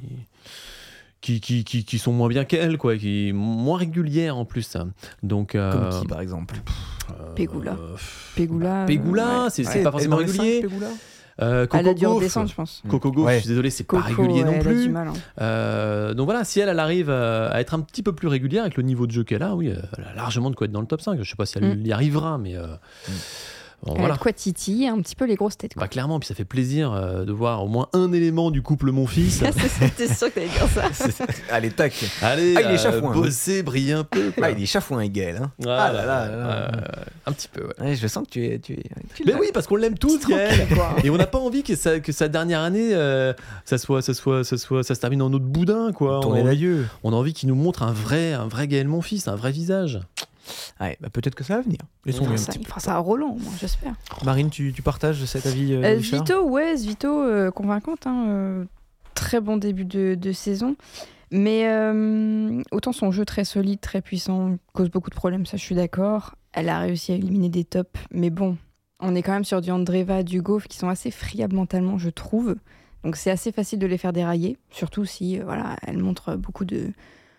sont moins bien qu'elle, quoi, qui moins régulières en plus. Donc, Comme qui, par exemple? Pegula. Pegula, c'est pas forcément régulier. Coco Elle a dû Gauff. redescendre, je pense. Coco Gauff, Ouais. je suis désolé, c'est pas Coco, régulier non elle a plus. du mal, hein. Donc voilà, si elle arrive à être un petit peu plus régulière avec le niveau de jeu qu'elle a, oui, elle a largement de quoi être dans le top 5. Je sais pas si elle y arrivera, mais bon, Elle a voilà. de quoi titiller un petit peu les grosses têtes. Quoi. Bah, clairement, puis ça fait plaisir de voir au moins un élément du couple mon fils. C'était sûr que t'allais dire ça. Allez, tac. Allez, Ah, il est chafouin, hein. bosser, briller un peu. Quoi. Ah, il est chafouin et Gaël. Hein. Ah là là. un petit peu, ouais. Ouais, je sens que tu es Mais oui, parce qu'on l'aime tous, Gaël. Quoi. Et on n'a pas envie que sa dernière année, ça se termine en autre boudin, quoi. tourner l'aïeux. On a envie qu'il nous montre un vrai Gaël mon fils, un vrai visage. Ouais, peut-être que ça va venir. Laissons-lui un petit Il fera ça à Roland, moi, j'espère. peu. Marine, tu partages cet avis de Richard? Svito, convaincante. Hein, très bon début de saison. Mais autant son jeu très solide, très puissant, cause beaucoup de problèmes, ça je suis d'accord. Elle a réussi à éliminer des tops. Mais bon, on est quand même sur du Andreeva, du Gauff qui sont assez friables mentalement, je trouve. Donc c'est assez facile de les faire dérailler. Surtout si elle montre beaucoup de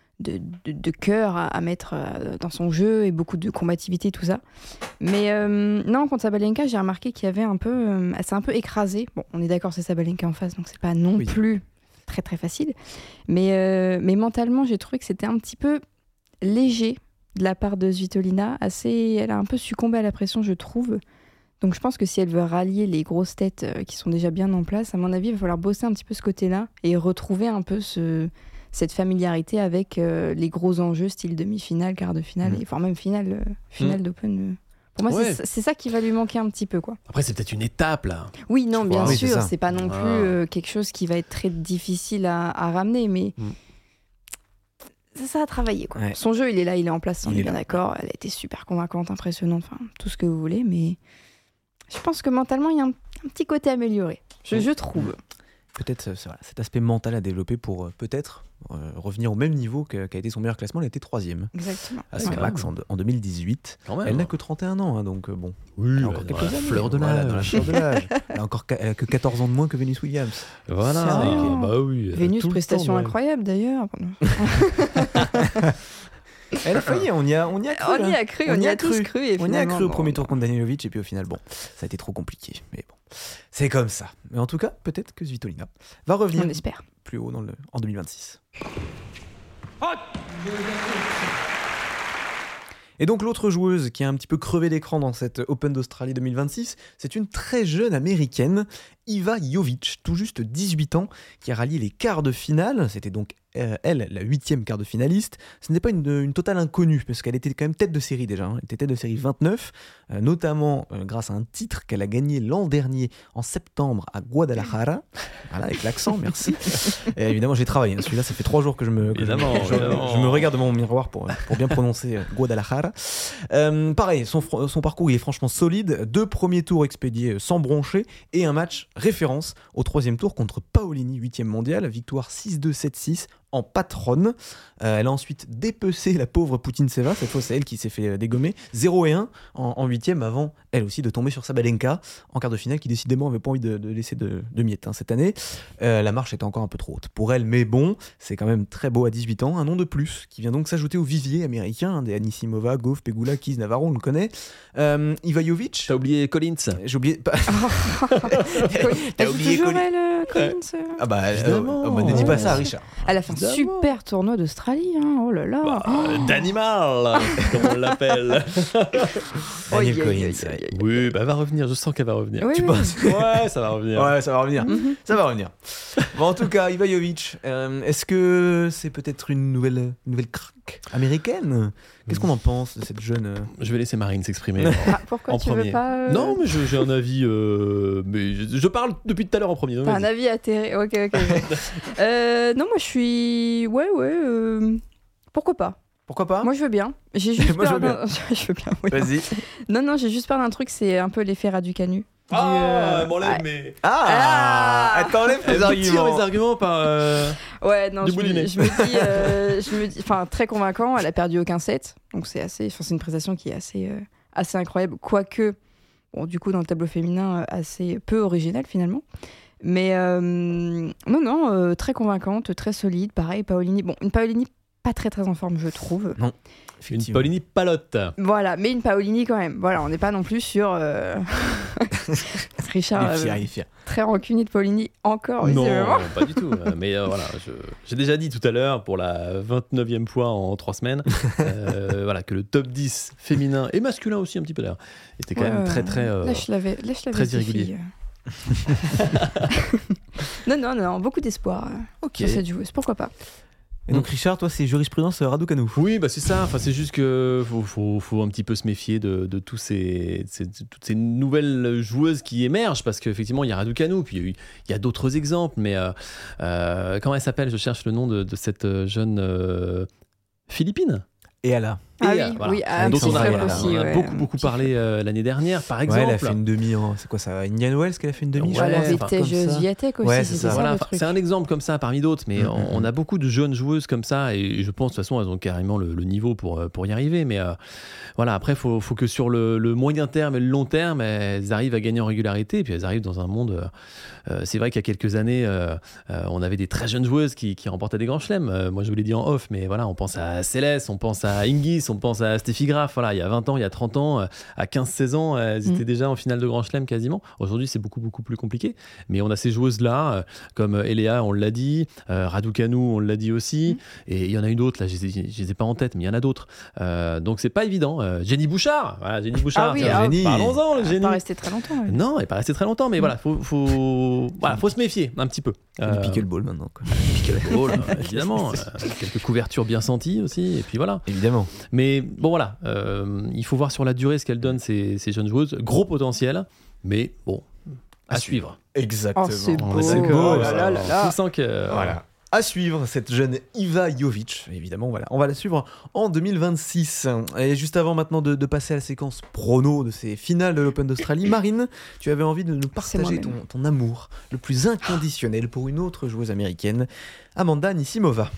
cœur à mettre dans son jeu et beaucoup de combativité, tout ça. Mais non, contre Sabalenka, j'ai remarqué qu'il y avait un peu... elle s'est un peu écrasée. Bon, on est d'accord, c'est Sabalenka en face, donc c'est pas non plus très très facile. Mais mentalement, j'ai trouvé que c'était un petit peu léger de la part de Svitolina. Elle a un peu succombé à la pression, je trouve. Donc je pense que si elle veut rallier les grosses têtes qui sont déjà bien en place, à mon avis, il va falloir bosser un petit peu ce côté-là et retrouver un peu cette familiarité avec les gros enjeux, style demi-finale, quart de finale, et voire même finale d'Open. Pour moi, c'est ça qui va lui manquer un petit peu, quoi. Après, c'est peut-être une étape, là. Oui, non, bien Oui, sûr, c'est pas non plus quelque chose qui va être très difficile à ramener, mais ça a travaillé, quoi. Ouais. Son jeu, il est là, il est en place, on Il est est bien là. d'accord. Elle a été super convaincante, impressionnante, enfin, tout ce que vous voulez, mais Je pense que mentalement, il y a un petit côté amélioré. Je trouve. Peut-être cet aspect mental à développer pour peut-être revenir au même niveau qu'a été son meilleur classement. Elle était 3e Exactement. à Skymax en 2018. Quand même. Elle n'a que 31 ans, hein, donc bon. Oui, Elle a encore quelques années. fleur de Voilà, l'âge. dans la fleur de l'âge. Elle a que 14 ans de moins que Venus Williams. Voilà. Sérieux Bah oui. Vénus, tout le prestation temps, ouais. incroyable d'ailleurs. Elle a failli, on y a cru. On y hein. a cru, on y a tous cru. Et On y a finalement, cru au bon, premier tour contre Danilovic et puis au final, bon, ça a été trop compliqué. Mais bon, c'est comme ça. Mais en tout cas, peut-être que Svitolina va revenir On espère. plus haut en 2026. Et donc l'autre joueuse qui a un petit peu crevé l'écran dans cette Open d'Australie 2026, c'est une très jeune américaine, Iva Jovic, tout juste 18 ans, qui a rallié les quarts de finale. C'était donc elle, la 8e quart de finaliste. Ce n'est pas une totale inconnue, parce qu'elle était quand même tête de série déjà. Elle était tête de série 29, notamment grâce à un titre qu'elle a gagné l'an dernier, en septembre, à Guadalajara. Voilà, avec l'accent, merci. Et évidemment, j'ai travaillé. Celui-là, ça fait 3 jours que je me regarde devant mon miroir pour bien prononcer Guadalajara. Pareil, son parcours il est franchement solide. 2 premiers tours expédiés sans broncher et un match référence au 3e tour contre Paolini, 8e mondial, victoire 6-2, 7-6 en patronne. Elle a ensuite dépecé la pauvre Putintseva, cette fois c'est elle qui s'est fait dégommer, 0-1 en 8e avant elle aussi de tomber sur Sabalenka en quart de finale qui décidément avait pas envie de laisser de miettes cette année. La marche était encore un peu trop haute pour elle, mais bon, c'est quand même très beau à 18 ans, un nom de plus qui vient donc s'ajouter au vivier américain des Anisimova, Gauff, Pegula, Keys, Navarro, on le connaît. Iva Jovic. T'as oublié Collins. J'ai oublié. T'as oublié Collins. elle, Collins Ah bah, Évidemment. ne dis pas ça, Richard. Elle a fait un super tournoi d'Australie, hein. Oh là là. D'animal, comme on l'appelle. Daniel Oi, Collins. oi, oi, oi. Oui, bah elle va revenir, je sens qu'elle va revenir. Oui, Tu oui. penses? Ouais, ça va revenir. Ouais, ça va revenir. Mhm. Ça va revenir. Bon, en tout cas, Iva Jovic, est-ce que c'est peut-être une nouvelle craque américaine? Qu'est-ce qu'on en pense de cette jeune Je vais laisser Marine s'exprimer. Ah, pourquoi En tu premier. veux pas Non, mais j'ai un avis. Mais je parle depuis tout à l'heure en premier. donc T'as un vas-y. avis atterré. Ok. Non, moi je suis. Ouais. Pourquoi pas? Pourquoi pas? Moi je veux bien. J'ai juste Moi, je peur veux d'un- je veux bien. Oui. Vas-y. Non, j'ai juste peur d'un truc, c'est un peu l'effet Raducanu. Ah, Du, m'enlève, ouais. mais. Ah, t'enlèves les Elle tire arguments. les arguments par. Ouais, non, Du je bout me, du nez. je me dis, enfin, très convaincant. Elle a perdu aucun set, donc c'est une prestation qui est assez incroyable. Quoique, bon, du coup, dans le tableau féminin, assez peu original finalement. Mais non, très convaincante, très solide. Pareil, Paolini. Bon, une Paolini pas très en forme, je trouve. Une Paolini palotte. Voilà, mais une Paolini quand même. Voilà, on n'est pas non plus sur Richard, Il est fier. très rancunier de Paolini encore, Non, visiblement. pas du tout. Mais voilà, j'ai déjà dit tout à l'heure, pour la 29e fois en 3 semaines, voilà, que le top 10 féminin et masculin aussi un petit peu d'ailleurs était quand même très Lâche-la très ces irrégulier. filles. non, beaucoup d'espoir sur cette joueuse, pourquoi pas. Et donc, Richard, toi, c'est jurisprudence Raducanu. Oui, bah c'est ça. Enfin, c'est juste que faut un petit peu se méfier de toutes ces nouvelles joueuses qui émergent, parce qu'effectivement, il y a Raducanu, puis il y a d'autres exemples, mais comment elle s'appelle? Je cherche le nom de cette jeune Philippine. Et Ala. Ah Et, oui, voilà. oui, dont on a, Alexandra aussi, on a ouais. beaucoup parlé l'année dernière, par Ouais, exemple. elle a fait une demi en. C'est quoi ça? Indian Wells qu'elle a fait une demi? Ouais, je crois, Alors, un truc Vitesse comme ça. Swiatek aussi, Ouais, c'est c'était ça. ça Voilà, le enfin, truc. c'est un exemple comme ça parmi d'autres, mais on a beaucoup de jeunes joueuses comme ça, et je pense de toute façon elles ont carrément le niveau pour y arriver. Mais voilà, après faut que sur le moyen terme et le long terme, elles arrivent à gagner en régularité, et puis elles arrivent dans un monde. C'est vrai qu'il y a quelques années, on avait des très jeunes joueuses qui remportaient des grands chelems. Moi je vous l'ai dit en off, mais voilà, on pense à Céleste, on pense à Hingis, on pense à Steffi Graf. Voilà, il y a 20 ans, il y a 30 ans, à 15-16 ans, elles étaient déjà en finale de grand chelem quasiment. Aujourd'hui, c'est beaucoup plus compliqué. Mais on a ces joueuses-là, comme Eléa, on l'a dit, Raducanu, on l'a dit aussi, et il y en a une autre, là, je les ai pas en tête, mais il y en a d'autres. Donc c'est pas évident. Jenny Bouchard, voilà, Jenny Bouchard, Ah oui, tiens, Jenny. parlons-en, Elle Jenny. pas resté très longtemps. ouais. Non, elle n'est pas restée très longtemps, mais voilà, faut se méfier un petit peu. Du pickleball maintenant, quoi. Pickleball, évidemment. Quelques couvertures bien senties aussi, et puis voilà. Évidemment. Mais bon, voilà, il faut voir sur la durée ce qu'elles donnent, ces jeunes joueuses. Gros potentiel, mais bon, à suivre. Exactement. Oh, c'est beau. On est d'accord. Oh là là là là. Je sens que. Voilà. À suivre, cette jeune Iva Jovic, évidemment, voilà. On va la suivre en 2026. Et juste avant maintenant de passer à la séquence prono de ces finales de l'Open d'Australie, Marine, tu avais envie de nous partager ton amour le plus inconditionnel pour une autre joueuse américaine, Amanda Anisimova.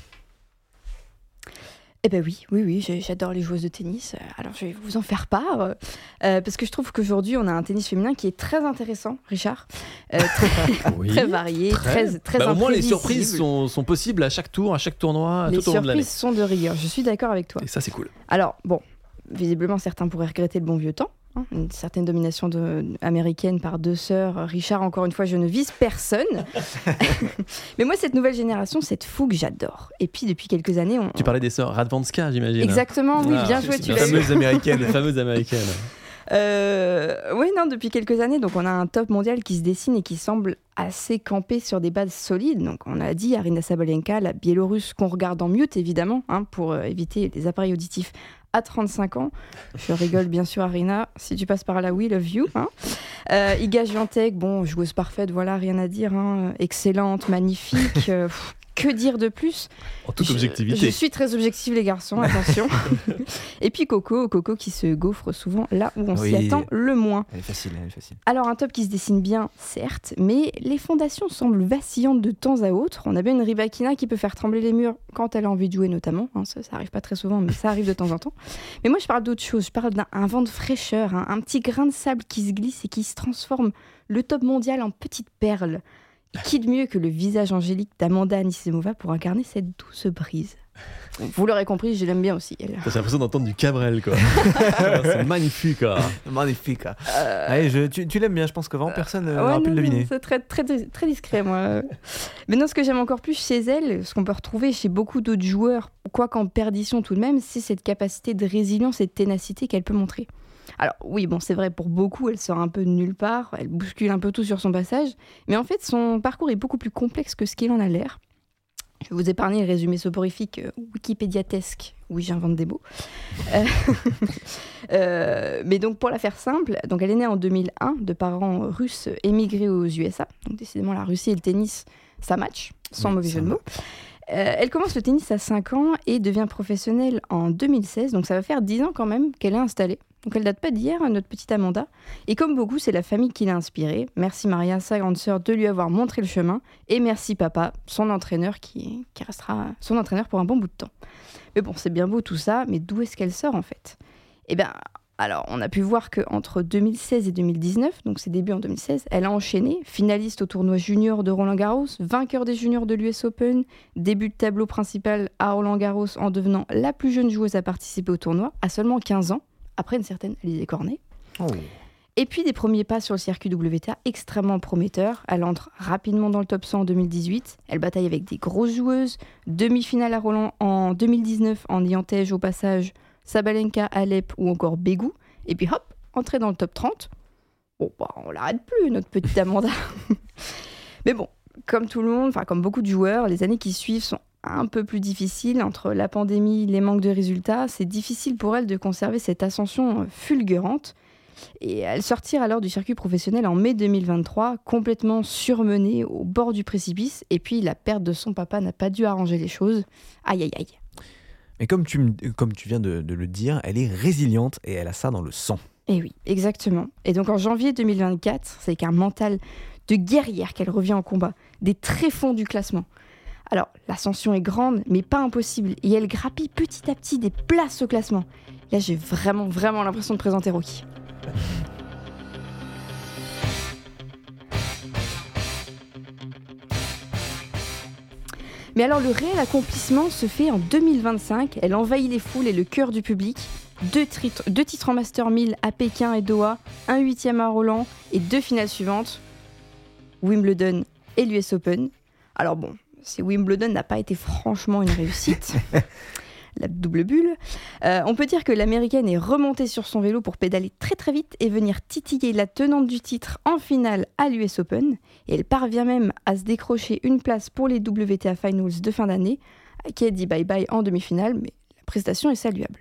Eh ben oui, j'adore les joueuses de tennis. Alors je vais vous en faire part, parce que je trouve qu'aujourd'hui on a un tennis féminin qui est très intéressant, Richard, très varié, très imprévisible. Au moins les surprises sont possibles à chaque tour, à chaque tournoi, tout au long de l'année. Les surprises sont de rigueur, je suis d'accord avec toi. Et ça c'est cool. Alors bon, visiblement certains pourraient regretter le bon vieux temps. Une certaine domination américaine par deux sœurs. Richard, encore une fois, je ne vise personne. Mais moi, cette nouvelle génération, cette fougue, j'adore. Et puis, depuis quelques années... Tu parlais des sœurs Radwanska, j'imagine. Exactement, oui, bien joué. Tu l'as fameuse américaine. Les fameuses américaines. Oui, non, depuis quelques années, donc on a un top mondial qui se dessine et qui semble assez campé sur des bases solides. Donc on a dit Aryna Sabalenka, la Biélorusse qu'on regarde en mute, évidemment, pour éviter les appareils auditifs à 35 ans. Je rigole bien sûr, Aryna, si tu passes par là, we love you. Iga Swiatek, bon, joueuse parfaite, voilà, rien à dire. Excellente, magnifique. Que dire de plus ? En toute objectivité. Je suis très objective, les garçons, attention. Et puis Coco qui se gaufre souvent là où on s'y attend le moins. Elle est facile. Alors un top qui se dessine bien, certes, mais les fondations semblent vacillantes de temps à autre. On a bien une Rybakina qui peut faire trembler les murs quand elle a envie de jouer notamment. Ça arrive pas très souvent, mais ça arrive de temps en temps. Mais moi je parle d'autre chose, je parle d'un vent de fraîcheur, un petit grain de sable qui se glisse et qui se transforme le top mondial en petite perle. Qui de mieux que le visage angélique d'Amanda Anisimova pour incarner cette douce brise ? Vous l'aurez compris, je l'aime bien aussi. Elle. J'ai l'impression d'entendre du Cabrel, quoi. C'est magnifique, quoi. Magnifique. Allez, tu l'aimes bien, je pense que vraiment personne n'aura pu le deviner. C'est très discret, moi. Mais non, ce que j'aime encore plus chez elle, ce qu'on peut retrouver chez beaucoup d'autres joueurs, quoique en perdition tout de même, c'est cette capacité de résilience et de ténacité qu'elle peut montrer. Alors oui, bon, c'est vrai, pour beaucoup, elle sort un peu de nulle part, elle bouscule un peu tout sur son passage, mais en fait, son parcours est beaucoup plus complexe que ce qu'il en a l'air. Je vais vous épargner le résumé soporifique wikipédiatesque. Oui, j'invente des mots. Mais donc, pour la faire simple, donc elle est née en 2001 de parents russes émigrés aux USA. Donc décidément, la Russie et le tennis, ça match, sans mauvais jeu de mots. Elle commence le tennis à 5 ans et devient professionnelle en 2016. Donc ça va faire 10 ans quand même qu'elle est installée. Donc elle date pas d'hier, notre petite Amanda. Et comme beaucoup, c'est la famille qui l'a inspirée. Merci Maria, sa grande sœur, de lui avoir montré le chemin. Et merci papa, son entraîneur, qui restera son entraîneur pour un bon bout de temps. Mais bon, c'est bien beau tout ça, mais d'où est-ce qu'elle sort en fait ? Eh bien, alors on a pu voir qu'entre 2016 et 2019, donc ses débuts en 2016, elle a enchaîné, finaliste au tournoi junior de Roland-Garros, vainqueur des juniors de l'US Open, début de tableau principal à Roland-Garros en devenant la plus jeune joueuse à participer au tournoi, à seulement 15 ans. Après une certaine Alizé Cornet. Et puis des premiers pas sur le circuit WTA extrêmement prometteurs. Elle entre rapidement dans le top 100 en 2018. Elle bataille avec des grosses joueuses. Demi-finale à Roland en 2019 en ayant tège au passage Sabalenka, Alep ou encore Begu. Et puis hop, entrée dans le top 30. Bon, on l'arrête plus, notre petite Amanda. Mais bon, comme tout le monde, enfin comme beaucoup de joueurs, les années qui suivent sont un peu plus difficile. Entre la pandémie, les manques de résultats, c'est difficile pour elle de conserver cette ascension fulgurante. Et elle sortira alors du circuit professionnel en mai 2023, complètement surmenée au bord du précipice. Et puis la perte de son papa n'a pas dû arranger les choses. Aïe, aïe, aïe. Mais comme tu viens de le dire, elle est résiliente et elle a ça dans le sang. Et oui, exactement. Et donc en janvier 2024, c'est avec un mental de guerrière qu'elle revient en combat, des tréfonds du classement. Alors, l'ascension est grande, mais pas impossible, et elle grappille petit à petit des places au classement. Là, j'ai vraiment l'impression de présenter Rocky. Mais alors, le réel accomplissement se fait en 2025. Elle envahit les foules et le cœur du public. 2 titres en Master 1000 à Pékin et Doha, un 8e à Roland et 2 finales suivantes, Wimbledon et l'US Open. Alors bon, si Wimbledon n'a pas été franchement une réussite, la double bulle, on peut dire que l'américaine est remontée sur son vélo pour pédaler très très vite et venir titiller la tenante du titre en finale à l'US Open. Et elle parvient même à se décrocher une place pour les WTA Finals de fin d'année, à qui elle dit bye bye en demi-finale, mais la prestation est saluable.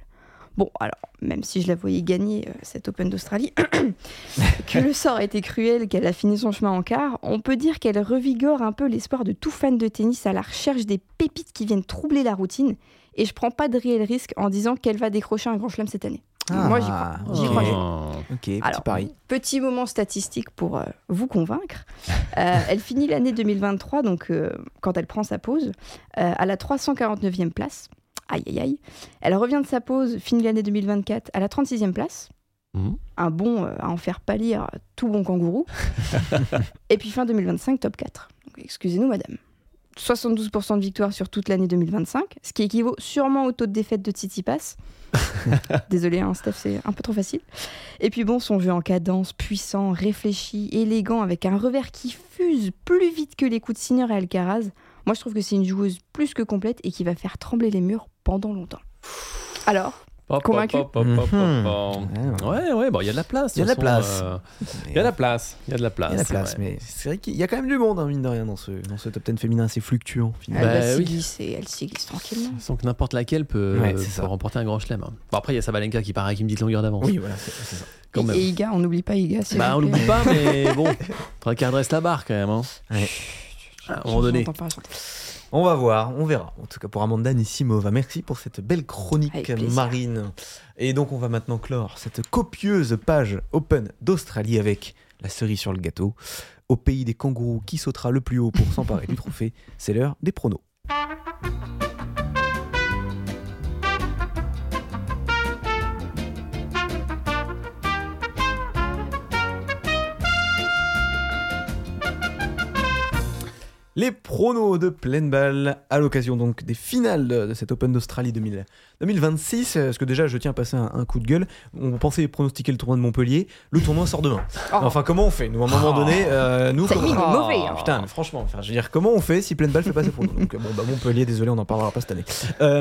Bon, alors, même si je la voyais gagner cet Open d'Australie, que le sort a été cruel, qu'elle a fini son chemin en quart, on peut dire qu'elle revigore un peu l'espoir de tout fan de tennis à la recherche des pépites qui viennent troubler la routine. Et je prends pas de réel risque en disant qu'elle va décrocher un grand chelem cette année. Moi, j'y crois. J'y crois. Ok, petit Alors, pari. Petit moment statistique pour vous convaincre. Elle finit l'année 2023, donc quand elle prend sa pause, à la 349e place. Aïe, aïe, aïe. Elle revient de sa pause, finit l'année 2024 à la 36e place. Un bon à en faire pâlir tout bon kangourou. Et puis fin 2025, top 4. Donc, excusez-nous, madame. 72% de victoire sur toute l'année 2025, ce qui équivaut sûrement au taux de défaite de Tsitsipas. Désolé, hein, Steph, c'est un peu trop facile. Et puis bon, son jeu en cadence, puissant, réfléchi, élégant, avec un revers qui fuse plus vite que les coups de Sinner et Alcaraz. Moi, je trouve que c'est une joueuse plus que complète et qui va faire trembler les murs pendant longtemps. Alors, convaincu ? Ouais, bon, il y a de la place. Il y a de la place. Il y a de la place. Il y a de la place. Il y a de la place, mais c'est vrai qu'il y a quand même du monde, hein, mine de rien, dans ce top 10 féminin assez fluctuant. Elle va s'y oui. glisser, elle s'y glisse tranquillement. Sans que n'importe laquelle peut remporter un grand chelem. Bon, après, il y a Sabalenka qui paraît avec une petite longueur d'avance. Oui, voilà, c'est ça. Quand même. Et Iga, on n'oublie pas Iga. On l'oublie pas, mais bon, faudrait qu'elle redresse la barre quand même. Hein. Ouais. À un moment donné. On va voir, on verra. En tout cas pour Amanda Anisimova. Merci pour cette belle chronique, Marine. Et donc on va maintenant clore cette copieuse page Open d'Australie avec la cerise sur le gâteau. Au pays des kangourous, qui sautera le plus haut pour s'emparer du trophée? C'est l'heure des pronos. Les pronos de pleine balle à l'occasion donc des finales de cet Open d'Australie 2026. Parce que déjà, je tiens à passer un coup de gueule. On pensait pronostiquer le tournoi de Montpellier. Le tournoi sort demain. Enfin, comment on fait? Nous, à un moment donné, nous... Ça est mauvais. Hein. Putain, mais franchement, je veux dire, comment on fait si pleine balle fait pas ses pronos? Donc, Montpellier, désolé, on n'en parlera pas cette année.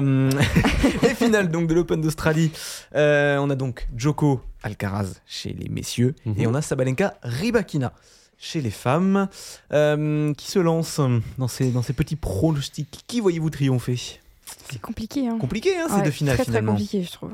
Les finales donc de l'Open d'Australie. On a donc Djoko Alcaraz chez les messieurs. Et on a Sabalenka Rybakina chez les femmes, qui se lance dans ces petits pronostics. Qui voyez-vous triompher? C'est compliqué. Hein. Compliqué, hein, ces deux finales, très, finalement. Très compliqué, je trouve.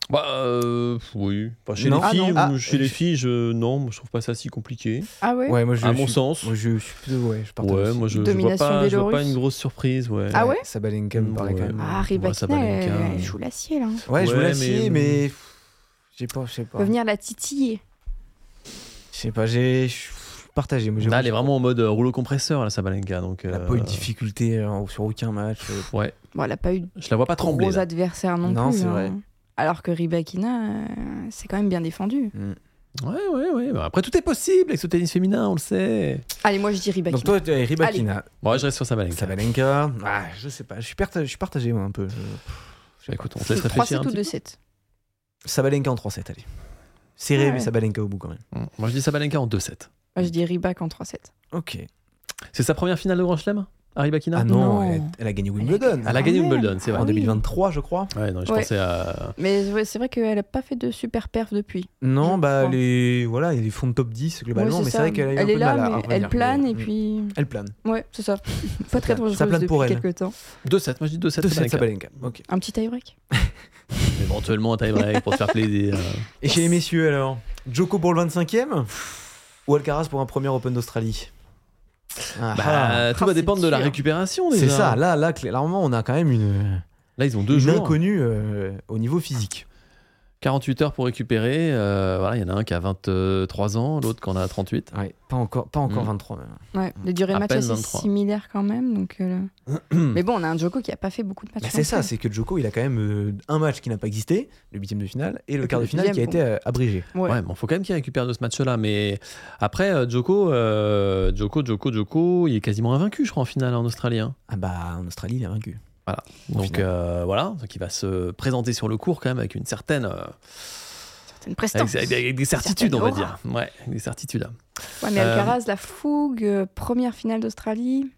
Oui. Enfin, chez les filles, chez les filles, je trouve pas ça si compliqué. Ah ouais? Ouais, moi, à mon sens. Moi, je partage. Ouais, moi, je vois pas une grosse surprise. Ouais. Ah ouais? Sabalenka me paraît quand même. Ah, Rybakina, elle joue l'acier, là. Ouais, je joue l'acier, mais... Je sais pas. Peut venir la titiller. Je sais pas, je suis partagé. Moi, là, elle est vraiment en mode rouleau compresseur, la Sabalenka. Donc, elle n'a pas eu de difficulté sur aucun match. Ouais. Bon, elle n'a pas eu je la vois pas trembler. Gros adversaires non plus. Non, c'est vrai. Alors que Rybakina, c'est quand même bien défendu. Ouais. Bah, après, tout est possible avec ce tennis féminin, on le sait. Allez, moi je dis Rybakina. Donc toi, tu es Rybakina. Bon, je reste sur Sabalenka. Sabalenka, je sais pas. Je suis partagé, moi, un peu. Écoute, on te laisse réfléchir. 3-7 ou 2-7 Sabalenka en 3-7, allez. Serré, mais Sabalenka au bout quand même. Moi, je dis Sabalenka en 2-7. Moi, je dis Rybak en 3-7. Ok. C'est sa première finale de Grand Chelem à Rybakina? Ah non. Elle a gagné Wimbledon. Elle a gagné Wimbledon, c'est vrai. En 2023, je crois. Ouais, non, je pensais à... Mais c'est vrai qu'elle a pas fait de super perf depuis. Non, il y a des fonds de top 10 globalement, mais c'est vrai qu'elle a eu un peu de mal à revenir. Elle plane et puis... Elle plane. Ouais, c'est ça. Pas très dangereuse pour depuis elle. quelques temps. 2-7, moi je dis 2-7 Sabalenka. Ok. Un petit tie-break. Éventuellement un tie-break pour te faire plaisir. Et chez les messieurs alors, Djoko pour le 25e ou Alcaraz pour un premier Open d'Australie? Tout va dépendre de la récupération déjà. C'est ça, là clairement on a quand même une ils ont 2 jours inconnue au niveau physique. 48 heures pour récupérer, il y en a un qui a 23 ans, l'autre qui en a 38. Ouais, pas encore 23 même. Ouais, les durées de match assez similaires quand même. Donc, mais bon, on a un Djoko qui a pas fait beaucoup de matchs. C'est ça, c'est que Djoko il a quand même un match qui n'a pas existé, le 8e de finale, et le quart de finale qui a été abrégé. Ouais, bon, faut quand même qu'il récupère de ce match-là. Mais après, Djoko, il est quasiment invaincu, je crois, en finale en Australie. Hein. En Australie, il a vaincu. Voilà. Donc il va se présenter sur le court quand même avec une certaine prestance. Avec des certitudes, on va dire. Ouais, avec des certitudes. Ouais, mais Alcaraz, la fougue, première finale d'Australie.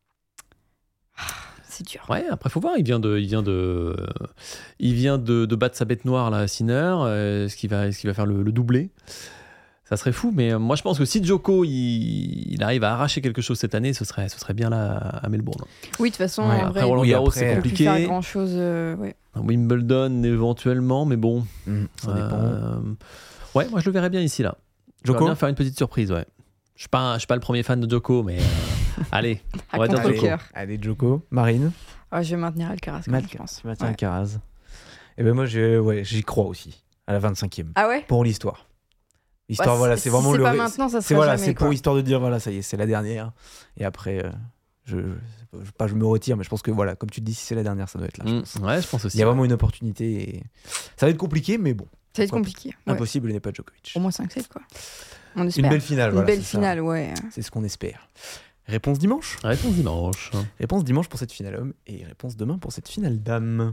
C'est dur. Ouais, après faut voir, il vient de battre sa bête noire là, à Sinner, est-ce qu'il va faire le doublé? Ça serait fou, mais moi je pense que si Djoko il arrive à arracher quelque chose cette année, ce serait bien là à Melbourne. Oui, de toute façon, Ouais, en Après vrai, Roland Garros, c'est il peut plus compliqué. faire grand chose. Ouais. Wimbledon éventuellement, mais bon. Ça dépend. Ouais, moi je le verrais bien ici là. Djoko J'aimerais bien faire une petite surprise, ouais. Je suis pas le premier fan de Djoko, mais allez, À on va dire contre Djoko. cœur. Allez, Djoko. Marine. Ah, je vais maintenir Alcaraz, quand même, je pense. Mathieu Ouais. Alcaraz. Et ben moi, j'y crois aussi, à la 25e. Ah ouais. Pour l'histoire. L'histoire, Bah, voilà, si c'est vraiment c'est le. pas maintenant, ça c'est sera voilà, jamais, c'est pour quoi. histoire de dire, voilà, ça y est, c'est la dernière. Et après, je me retire, mais je pense que, voilà, comme tu te dis, si c'est la dernière, ça doit être là. je pense. Ouais, je pense aussi. Il y a vraiment une opportunité. Et... ça va être compliqué, mais bon. Ça va être Pourquoi compliqué. Ouais. Impossible n'est pas Djokovic. Au moins 5-7, quoi. On espère. Une belle finale, Une voilà. belle c'est ça. finale, ouais. C'est ce qu'on espère. Réponse dimanche. Réponse dimanche. Réponse dimanche pour cette finale homme et réponse demain pour cette finale dame.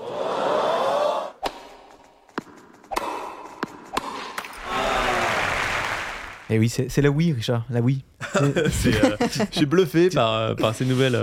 Et oui, c'est la Wii, Richard, la Wii. Je suis bluffé par ces nouvelles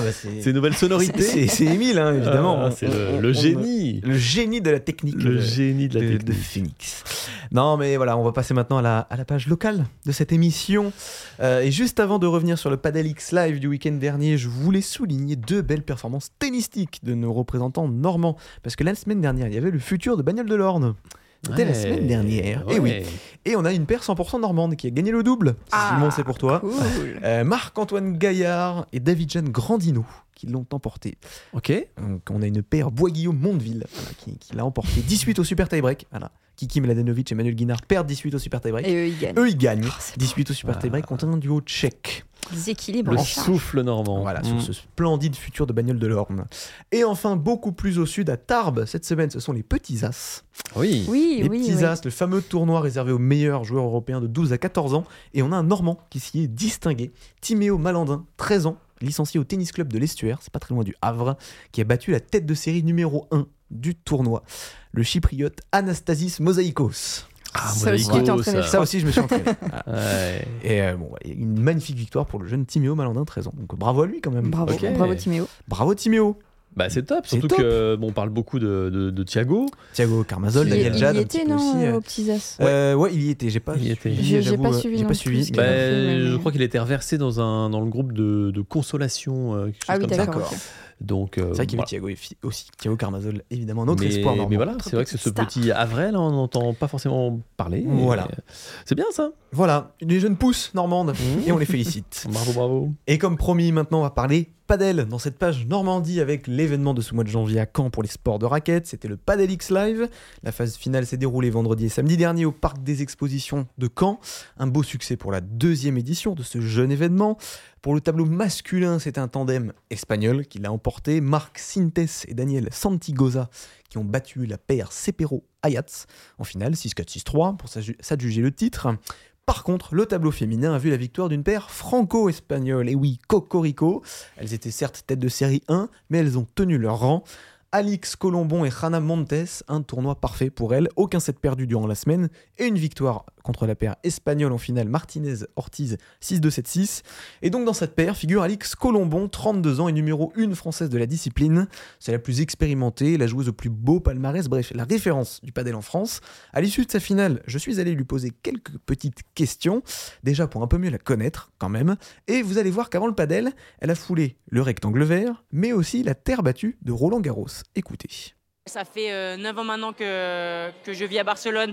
sonorités. C'est Émile, hein, évidemment. C'est le génie. Le génie de la technique. Le génie de la de technique. Phoenix. Non, mais voilà, on va passer maintenant à la page locale de cette émission. Et juste avant de revenir sur le Padel X Live du week-end dernier, je voulais souligner 2 belles performances tennistiques de nos représentants normands. Parce que la semaine dernière, il y avait le futur de Bagnoles de l'Orne. C'était la semaine dernière. Et oui. Et on a une paire 100% normande qui a gagné le double. Simon, c'est pour toi. Cool. Marc-Antoine Gaillard et David-Jeanne Grandino qui l'ont emporté. Ok. Donc on a une paire Bois-Guillaume-Mondeville voilà, qui l'a emporté 18 au super tie-break. Voilà. Kiki Mladenovic et Manuel Guinard perdent 18 au super tie-break. Et eux, ils gagnent. Eux, ils gagnent c'est 18 au super tie-break contre un duo tchèque. Ils équilibrent Le en charge. souffle normand. Voilà, sur ce splendide futur de Bagnoles de l'Orne. Et enfin, beaucoup plus au sud, à Tarbes, cette semaine, ce sont les Petits As. Oui. Oui, Les oui, Petits oui. As, le fameux tournoi réservé aux meilleurs joueurs européens de 12 à 14 ans. Et on a un Normand qui s'y est distingué, Timéo Malandin, 13 ans, licencié au tennis club de l'Estuaire, c'est pas très loin du Havre, qui a battu la tête de série numéro 1 du tournoi, le chypriote Anastasis Mosaïkos. Ah, Ça aussi, tu t'es entraîné, je Ça aussi, je me suis entraîné. Voilà. Ouais. Et une magnifique victoire pour le jeune Timéo Malandin, 13 ans. Donc bravo à lui quand même. Bravo, Ok. bravo Timéo. Bravo Timéo. Bah c'est top, C'est surtout top. que on parle beaucoup de Thiago. Thiago Carmazol, Il Daniel y Jad, un était, petit peu non, aussi. aux petits as. Ouais, il y était. J'ai pas Il y était. suivi. J'ai j'avoue, pas suivi J'ai non pas plus suivi. ce qu'il a Bah, fait, mais- je crois qu'il était reversé dans le groupe de consolation, quelque chose Ah oui, comme ça. d'accord. D'accord. ok. Donc, C'est vrai qu'il y avait Thiago aussi. Thiago Carmazol, évidemment, notre espoir normand. mais voilà, c'est vrai que ce Star. petit Avril, on n'entend pas forcément parler. Voilà. Et, c'est bien ça. Voilà, des jeunes pousses normandes. Et on les félicite. Bravo, bravo. Et comme promis, maintenant on va parler padel dans cette page Normandie avec l'événement de ce mois de janvier à Caen pour les sports de raquettes. C'était le Padel X Live. La phase finale s'est déroulée vendredi et samedi dernier au Parc des Expositions de Caen. Un beau succès pour la 2e édition de ce jeune événement. Pour le tableau masculin, c'est un tandem espagnol qui l'a emporté. Marc Sintes et Daniel Santigoza qui ont battu la paire Cepero-Ayats en finale 6-4-6-3 pour s'adjuger le titre. Par contre, le tableau féminin a vu la victoire d'une paire franco-espagnole. Et oui, Cocorico. Elles étaient certes tête de série 1, mais elles ont tenu leur rang. Alix Colombon et Jana Montes, un tournoi parfait pour elles. Aucun set perdu durant la semaine. Et une victoire contre la paire espagnole en finale Martinez-Ortiz 6-2-7-6. Et donc dans cette paire figure Alix Colombon, 32 ans et numéro 1 française de la discipline. C'est la plus expérimentée, la joueuse au plus beau palmarès, bref, la référence du padel en France. À l'issue de sa finale, je suis allé lui poser quelques petites questions, déjà pour un peu mieux la connaître quand même. Et vous allez voir qu'avant le padel, elle a foulé le rectangle vert, mais aussi la terre battue de Roland Garros. Écoutez. Ça fait 9 ans maintenant que je vis à Barcelone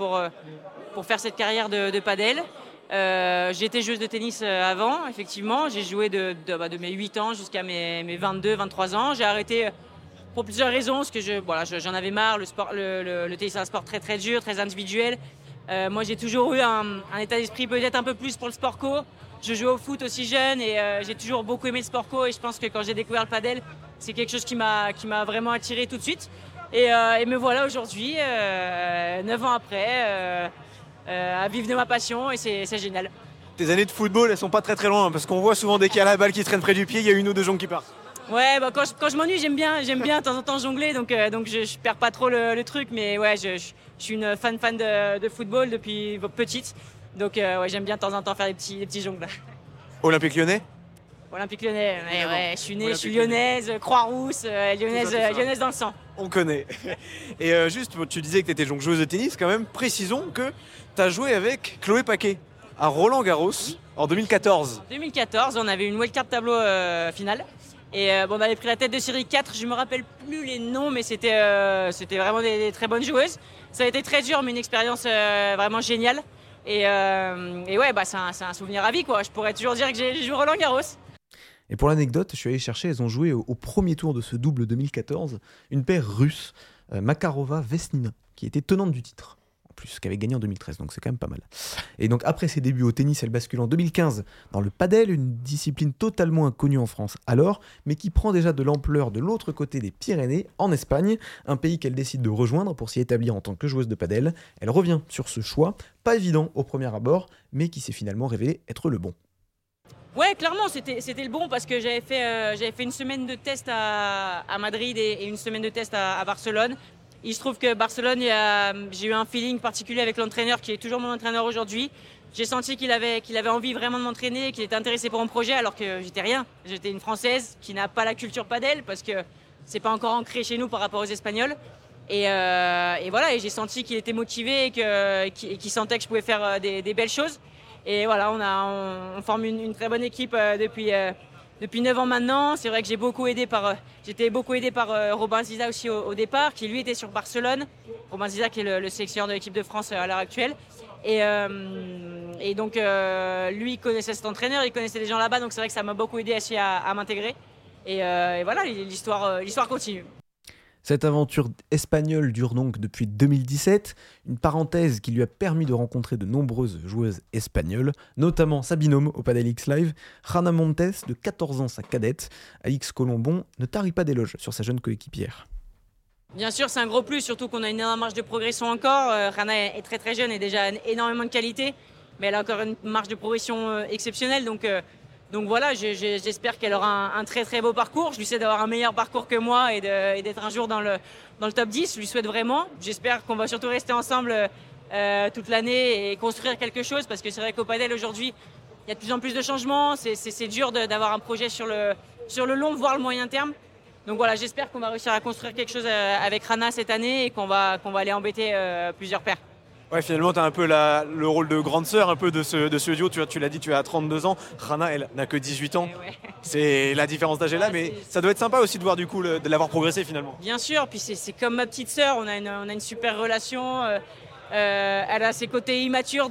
pour faire cette carrière de padel. J'étais joueuse de tennis avant, effectivement. J'ai joué de mes 8 ans jusqu'à mes 22, 23 ans. J'ai arrêté pour plusieurs raisons, parce que j'en avais marre. Le tennis est un sport très très dur, très individuel. Moi, j'ai toujours eu un état d'esprit peut-être un peu plus pour le sport co. Je jouais au foot aussi jeune et j'ai toujours beaucoup aimé le sport co. Et je pense que quand j'ai découvert le padel, c'est quelque chose qui m'a vraiment attiré tout de suite. Et me voilà aujourd'hui, 9 ans après, à vivre de ma passion et c'est génial. Tes années de football, elles sont pas très très loin parce qu'on voit souvent dès qu'il y a la balle qui traîne près du pied, il y a une ou deux jambes qui partent. Ouais, bah quand je m'ennuie, j'aime bien de temps en temps jongler, donc je perds pas trop le truc, mais ouais, je suis une fan de football depuis petite, donc ouais, j'aime bien de temps en temps faire des petits jongles. Olympique Lyonnais ? Olympique Lyonnais. Ouais, je suis née, je suis lyonnaise, Croix-Rousse, lyonnaise dans le sang. On connaît. Et juste, tu disais que tu étais donc joueuse de tennis, quand même, précisons que tu as joué avec Chloé Paquet à Roland-Garros en 2014. En 2014, on avait une wildcard tableau finale. Et on avait pris la tête de série 4, je me rappelle plus les noms, mais c'était vraiment des très bonnes joueuses. Ça a été très dur, mais une expérience vraiment géniale. Et ouais, c'est un souvenir à vie, quoi. Je pourrais toujours dire que j'ai joué Roland-Garros. Et pour l'anecdote, je suis allé chercher, elles ont joué au premier tour de ce double 2014, une paire russe, Makarova-Vesnina, qui était tenante du titre, en plus, qui avait gagné en 2013, donc c'est quand même pas mal. Et donc après ses débuts au tennis, elle bascule en 2015 dans le padel, une discipline totalement inconnue en France alors, mais qui prend déjà de l'ampleur de l'autre côté des Pyrénées, en Espagne, un pays qu'elle décide de rejoindre pour s'y établir en tant que joueuse de padel. Elle revient sur ce choix, pas évident au premier abord, mais qui s'est finalement révélé être le bon. Ouais, clairement, c'était le bon parce que j'avais fait une semaine de test à Madrid et une semaine de test à Barcelone. Il se trouve que Barcelone, j'ai eu un feeling particulier avec l'entraîneur qui est toujours mon entraîneur aujourd'hui. J'ai senti qu'il avait envie vraiment de m'entraîner, qu'il était intéressé pour mon projet alors que j'étais rien. J'étais une Française qui n'a pas la culture padel parce que c'est pas encore ancré chez nous par rapport aux Espagnols. Et voilà, et j'ai senti qu'il était motivé et qu'il sentait que je pouvais faire des belles choses. Et voilà, on forme une très bonne équipe depuis 9 ans maintenant. C'est vrai que j'étais beaucoup aidé par Robin Ziza aussi au départ, qui lui était sur Barcelone. Robin Ziza qui est le sélectionneur de l'équipe de France à l'heure actuelle. Et donc lui connaissait cet entraîneur, il connaissait des gens là-bas, donc c'est vrai que ça m'a beaucoup aidé aussi à m'intégrer. Et voilà, l'histoire continue. Cette aventure espagnole dure donc depuis 2017, une parenthèse qui lui a permis de rencontrer de nombreuses joueuses espagnoles, notamment sa binôme au Padel X Live, Jana Montes, de 14 ans, sa cadette. Alix Colombon ne tarit pas d'éloges sur sa jeune coéquipière. Bien sûr, c'est un gros plus, surtout qu'on a une énorme marge de progression encore. Jana est très très jeune et déjà énormément de qualité, mais elle a encore une marge de progression exceptionnelle, donc voilà, j'espère qu'elle aura un très très beau parcours. Je lui souhaite d'avoir un meilleur parcours que moi et d'être un jour dans le top 10. Je lui souhaite vraiment. J'espère qu'on va surtout rester ensemble toute l'année et construire quelque chose parce que c'est vrai qu'au padel aujourd'hui, il y a de plus en plus de changements. C'est dur d'avoir un projet sur le long, voire le moyen terme. Donc voilà, j'espère qu'on va réussir à construire quelque chose avec Rana cette année et qu'on va aller embêter plusieurs paires. Ouais, finalement, tu as un peu le rôle de grande sœur un peu de ce duo. Tu l'as dit, tu as 32 ans. Rana, elle n'a que 18 ans. Ouais. C'est la différence d'âge est là, mais ça doit être sympa aussi de voir du coup de l'avoir progressé finalement. Bien sûr, puis c'est comme ma petite sœur. On a une super relation. Elle a ses côtés immatures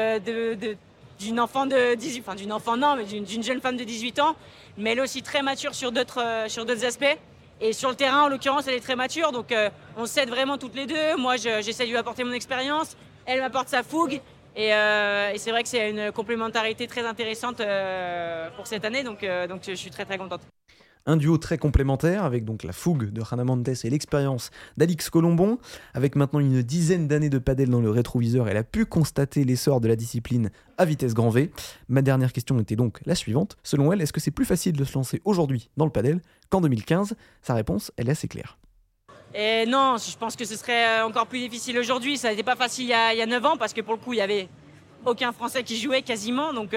d'une enfant de 18, enfin d'une enfant non, mais d'une jeune femme de 18 ans. Mais elle est aussi très mature sur d'autres aspects. Et sur le terrain, en l'occurrence, elle est très mature. Donc on s'aide vraiment toutes les deux. Moi, j'essaie de lui apporter mon expérience. Elle m'apporte sa fougue et c'est vrai que c'est une complémentarité très intéressante pour cette année, donc je suis très très contente. Un duo très complémentaire avec donc la fougue de Jana Montes et l'expérience d'Alix Colombon. Avec maintenant une dizaine d'années de padel dans le rétroviseur, elle a pu constater l'essor de la discipline à vitesse grand V. Ma dernière question était donc la suivante. Selon elle, est-ce que c'est plus facile de se lancer aujourd'hui dans le padel qu'en 2015 ? Sa réponse, elle est assez claire. Et non, je pense que ce serait encore plus difficile aujourd'hui. Ça n'était pas facile il y a 9 ans parce que pour le coup, il n'y avait aucun Français qui jouait quasiment. Donc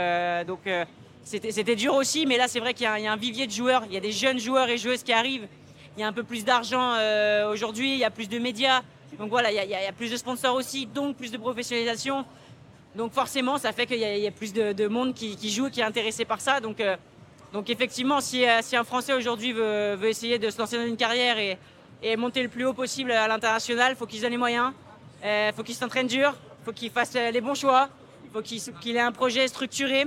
c'était dur aussi. Mais là, c'est vrai qu'il y a un vivier de joueurs. Il y a des jeunes joueurs et joueuses qui arrivent. Il y a un peu plus d'argent aujourd'hui. Il y a plus de médias. Donc voilà, il y a plus de sponsors aussi. Donc plus de professionnalisation. Donc forcément, ça fait qu'il y a plus de monde qui joue, qui est intéressé par ça. Donc effectivement, si un Français aujourd'hui veut essayer de se lancer dans une carrière et monter le plus haut possible à l'international, il faut qu'il se donne les moyens, il faut qu'il s'entraîne dur, il faut qu'il fasse les bons choix, il faut qu'il ait un projet structuré,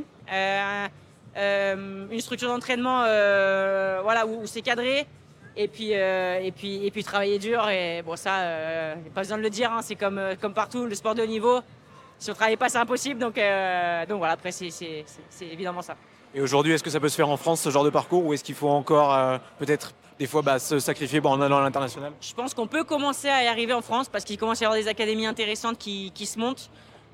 une structure d'entraînement voilà, où c'est cadré, et puis travailler dur. Et bon, ça, il n'y a pas besoin de le dire, hein, c'est comme partout, le sport de haut niveau, si on ne travaille pas, c'est impossible. Donc voilà, après, c'est évidemment ça. Et aujourd'hui, est-ce que ça peut se faire en France, ce genre de parcours, ou est-ce qu'il faut encore peut-être des fois se sacrifier en allant à l'international ? Je pense qu'on peut commencer à y arriver en France parce qu'il commence à y avoir des académies intéressantes qui se montent.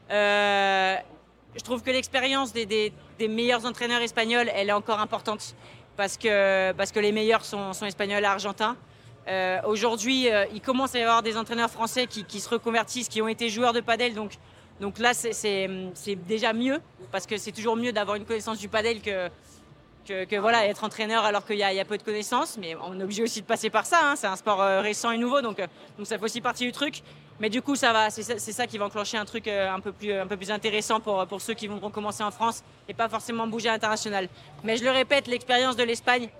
Je trouve que l'expérience des meilleurs entraîneurs espagnols, elle est encore importante parce que les meilleurs sont espagnols et argentins. Aujourd'hui, il commence à y avoir des entraîneurs français qui se reconvertissent, qui ont été joueurs de padel. Donc là, c'est déjà mieux parce que c'est toujours mieux d'avoir une connaissance du padel que voilà, être entraîneur alors qu'il y a peu de connaissances, mais on est obligé aussi de passer par ça, hein. C'est un sport récent et nouveau, donc ça fait aussi partie du truc. Mais du coup, c'est ça qui va enclencher un truc un peu plus intéressant pour ceux qui vont commencer en France et pas forcément bouger à l'international. Mais je le répète, l'expérience de l'Espagne,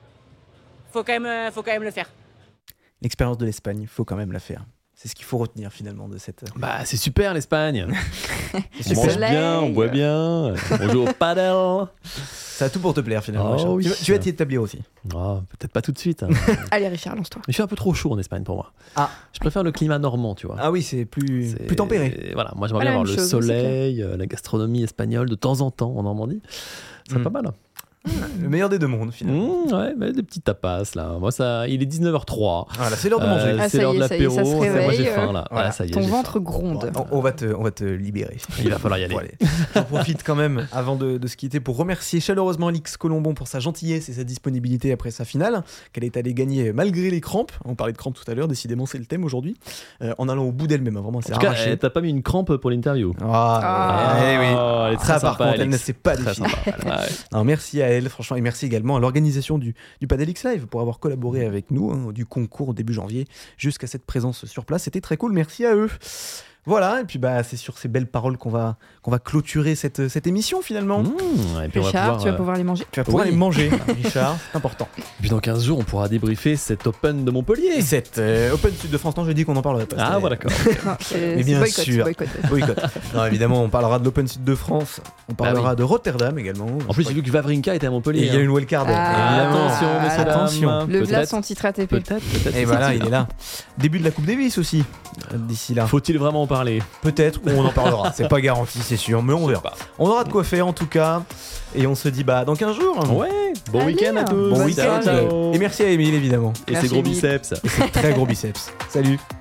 faut quand même le faire. L'expérience de l'Espagne, il faut quand même la faire. C'est ce qu'il faut retenir finalement de cette... Bah c'est super l'Espagne. On mange bien, on boit bien, on joue au paddle. Ça a tout pour te plaire finalement. Oh, oui. Tu vas t'y établir aussi. Oh, peut-être pas tout de suite. Hein. Allez Richard, lance-toi. Mais je suis un peu trop chaud en Espagne pour moi. Ah. Je préfère le climat normand, tu vois. Ah oui, c'est plus tempéré. Voilà, moi j'aimerais bien avoir le soleil, la gastronomie espagnole de temps en temps en Normandie. Ce serait pas mal. Le meilleur des deux mondes finalement. Ouais, mais des petits tapas là. Moi il est 19h03. Voilà, c'est l'heure de manger. C'est l'heure de l'apéro. Ça se réveille, moi j'ai faim là. Voilà, ça y est, ton j'ai ventre faim. gronde. On va te libérer. Il va falloir y aller. J'en profite quand même avant de se quitter pour remercier chaleureusement Alix Colombon pour sa gentillesse et sa disponibilité après sa finale, qu'elle est allée gagner malgré les crampes. On parlait de crampes tout à l'heure, décidément c'est le thème aujourd'hui. En allant au bout d'elle-même, vraiment c'est arraché. En tout cas, t'as pas mis une crampe pour l'interview. Eh oui. Elle est très Ça sympa, par contre, elle Alix. ne sait pas Très défiler. sympa. Non, merci à elle, franchement, et merci également à l'organisation du Padel X Live pour avoir collaboré avec nous, hein, du concours au début janvier jusqu'à cette présence sur place. C'était très cool, merci à eux. Voilà, et puis c'est sur ces belles paroles qu'on va clôturer cette émission finalement. Et puis Richard, tu vas pouvoir les manger. Tu vas pouvoir les manger, Richard, c'est important. Et puis dans 15 jours, on pourra débriefer cet Open de Montpellier. Et cette Open Sud de France, non, je dis qu'on en parlerait pas. Ah, voilà, d'accord. Mais bien boycott, sûr. boycott. Non, évidemment, on parlera de l'Open Sud de France, on parlera de Rotterdam également. En plus, j'ai vu que Vavrinka était à Montpellier. Et il y a une wildcard. Attention, messieurs, attention. Le Vlas en titre ATP. Peut-être. Et voilà, il est là. Début de la Coupe Davis aussi, d'ici là. Faut-il vraiment en parler? Peut-être, ou on en parlera. C'est pas garanti, c'est sûr, mais on verra. On aura de quoi faire en tout cas. Et on se dit dans 15 jours. Ouais, bon week-end à tous. Bon week-end. Ciao. Et merci à Émile évidemment. Et ses gros biceps. Et ses très gros biceps. Salut.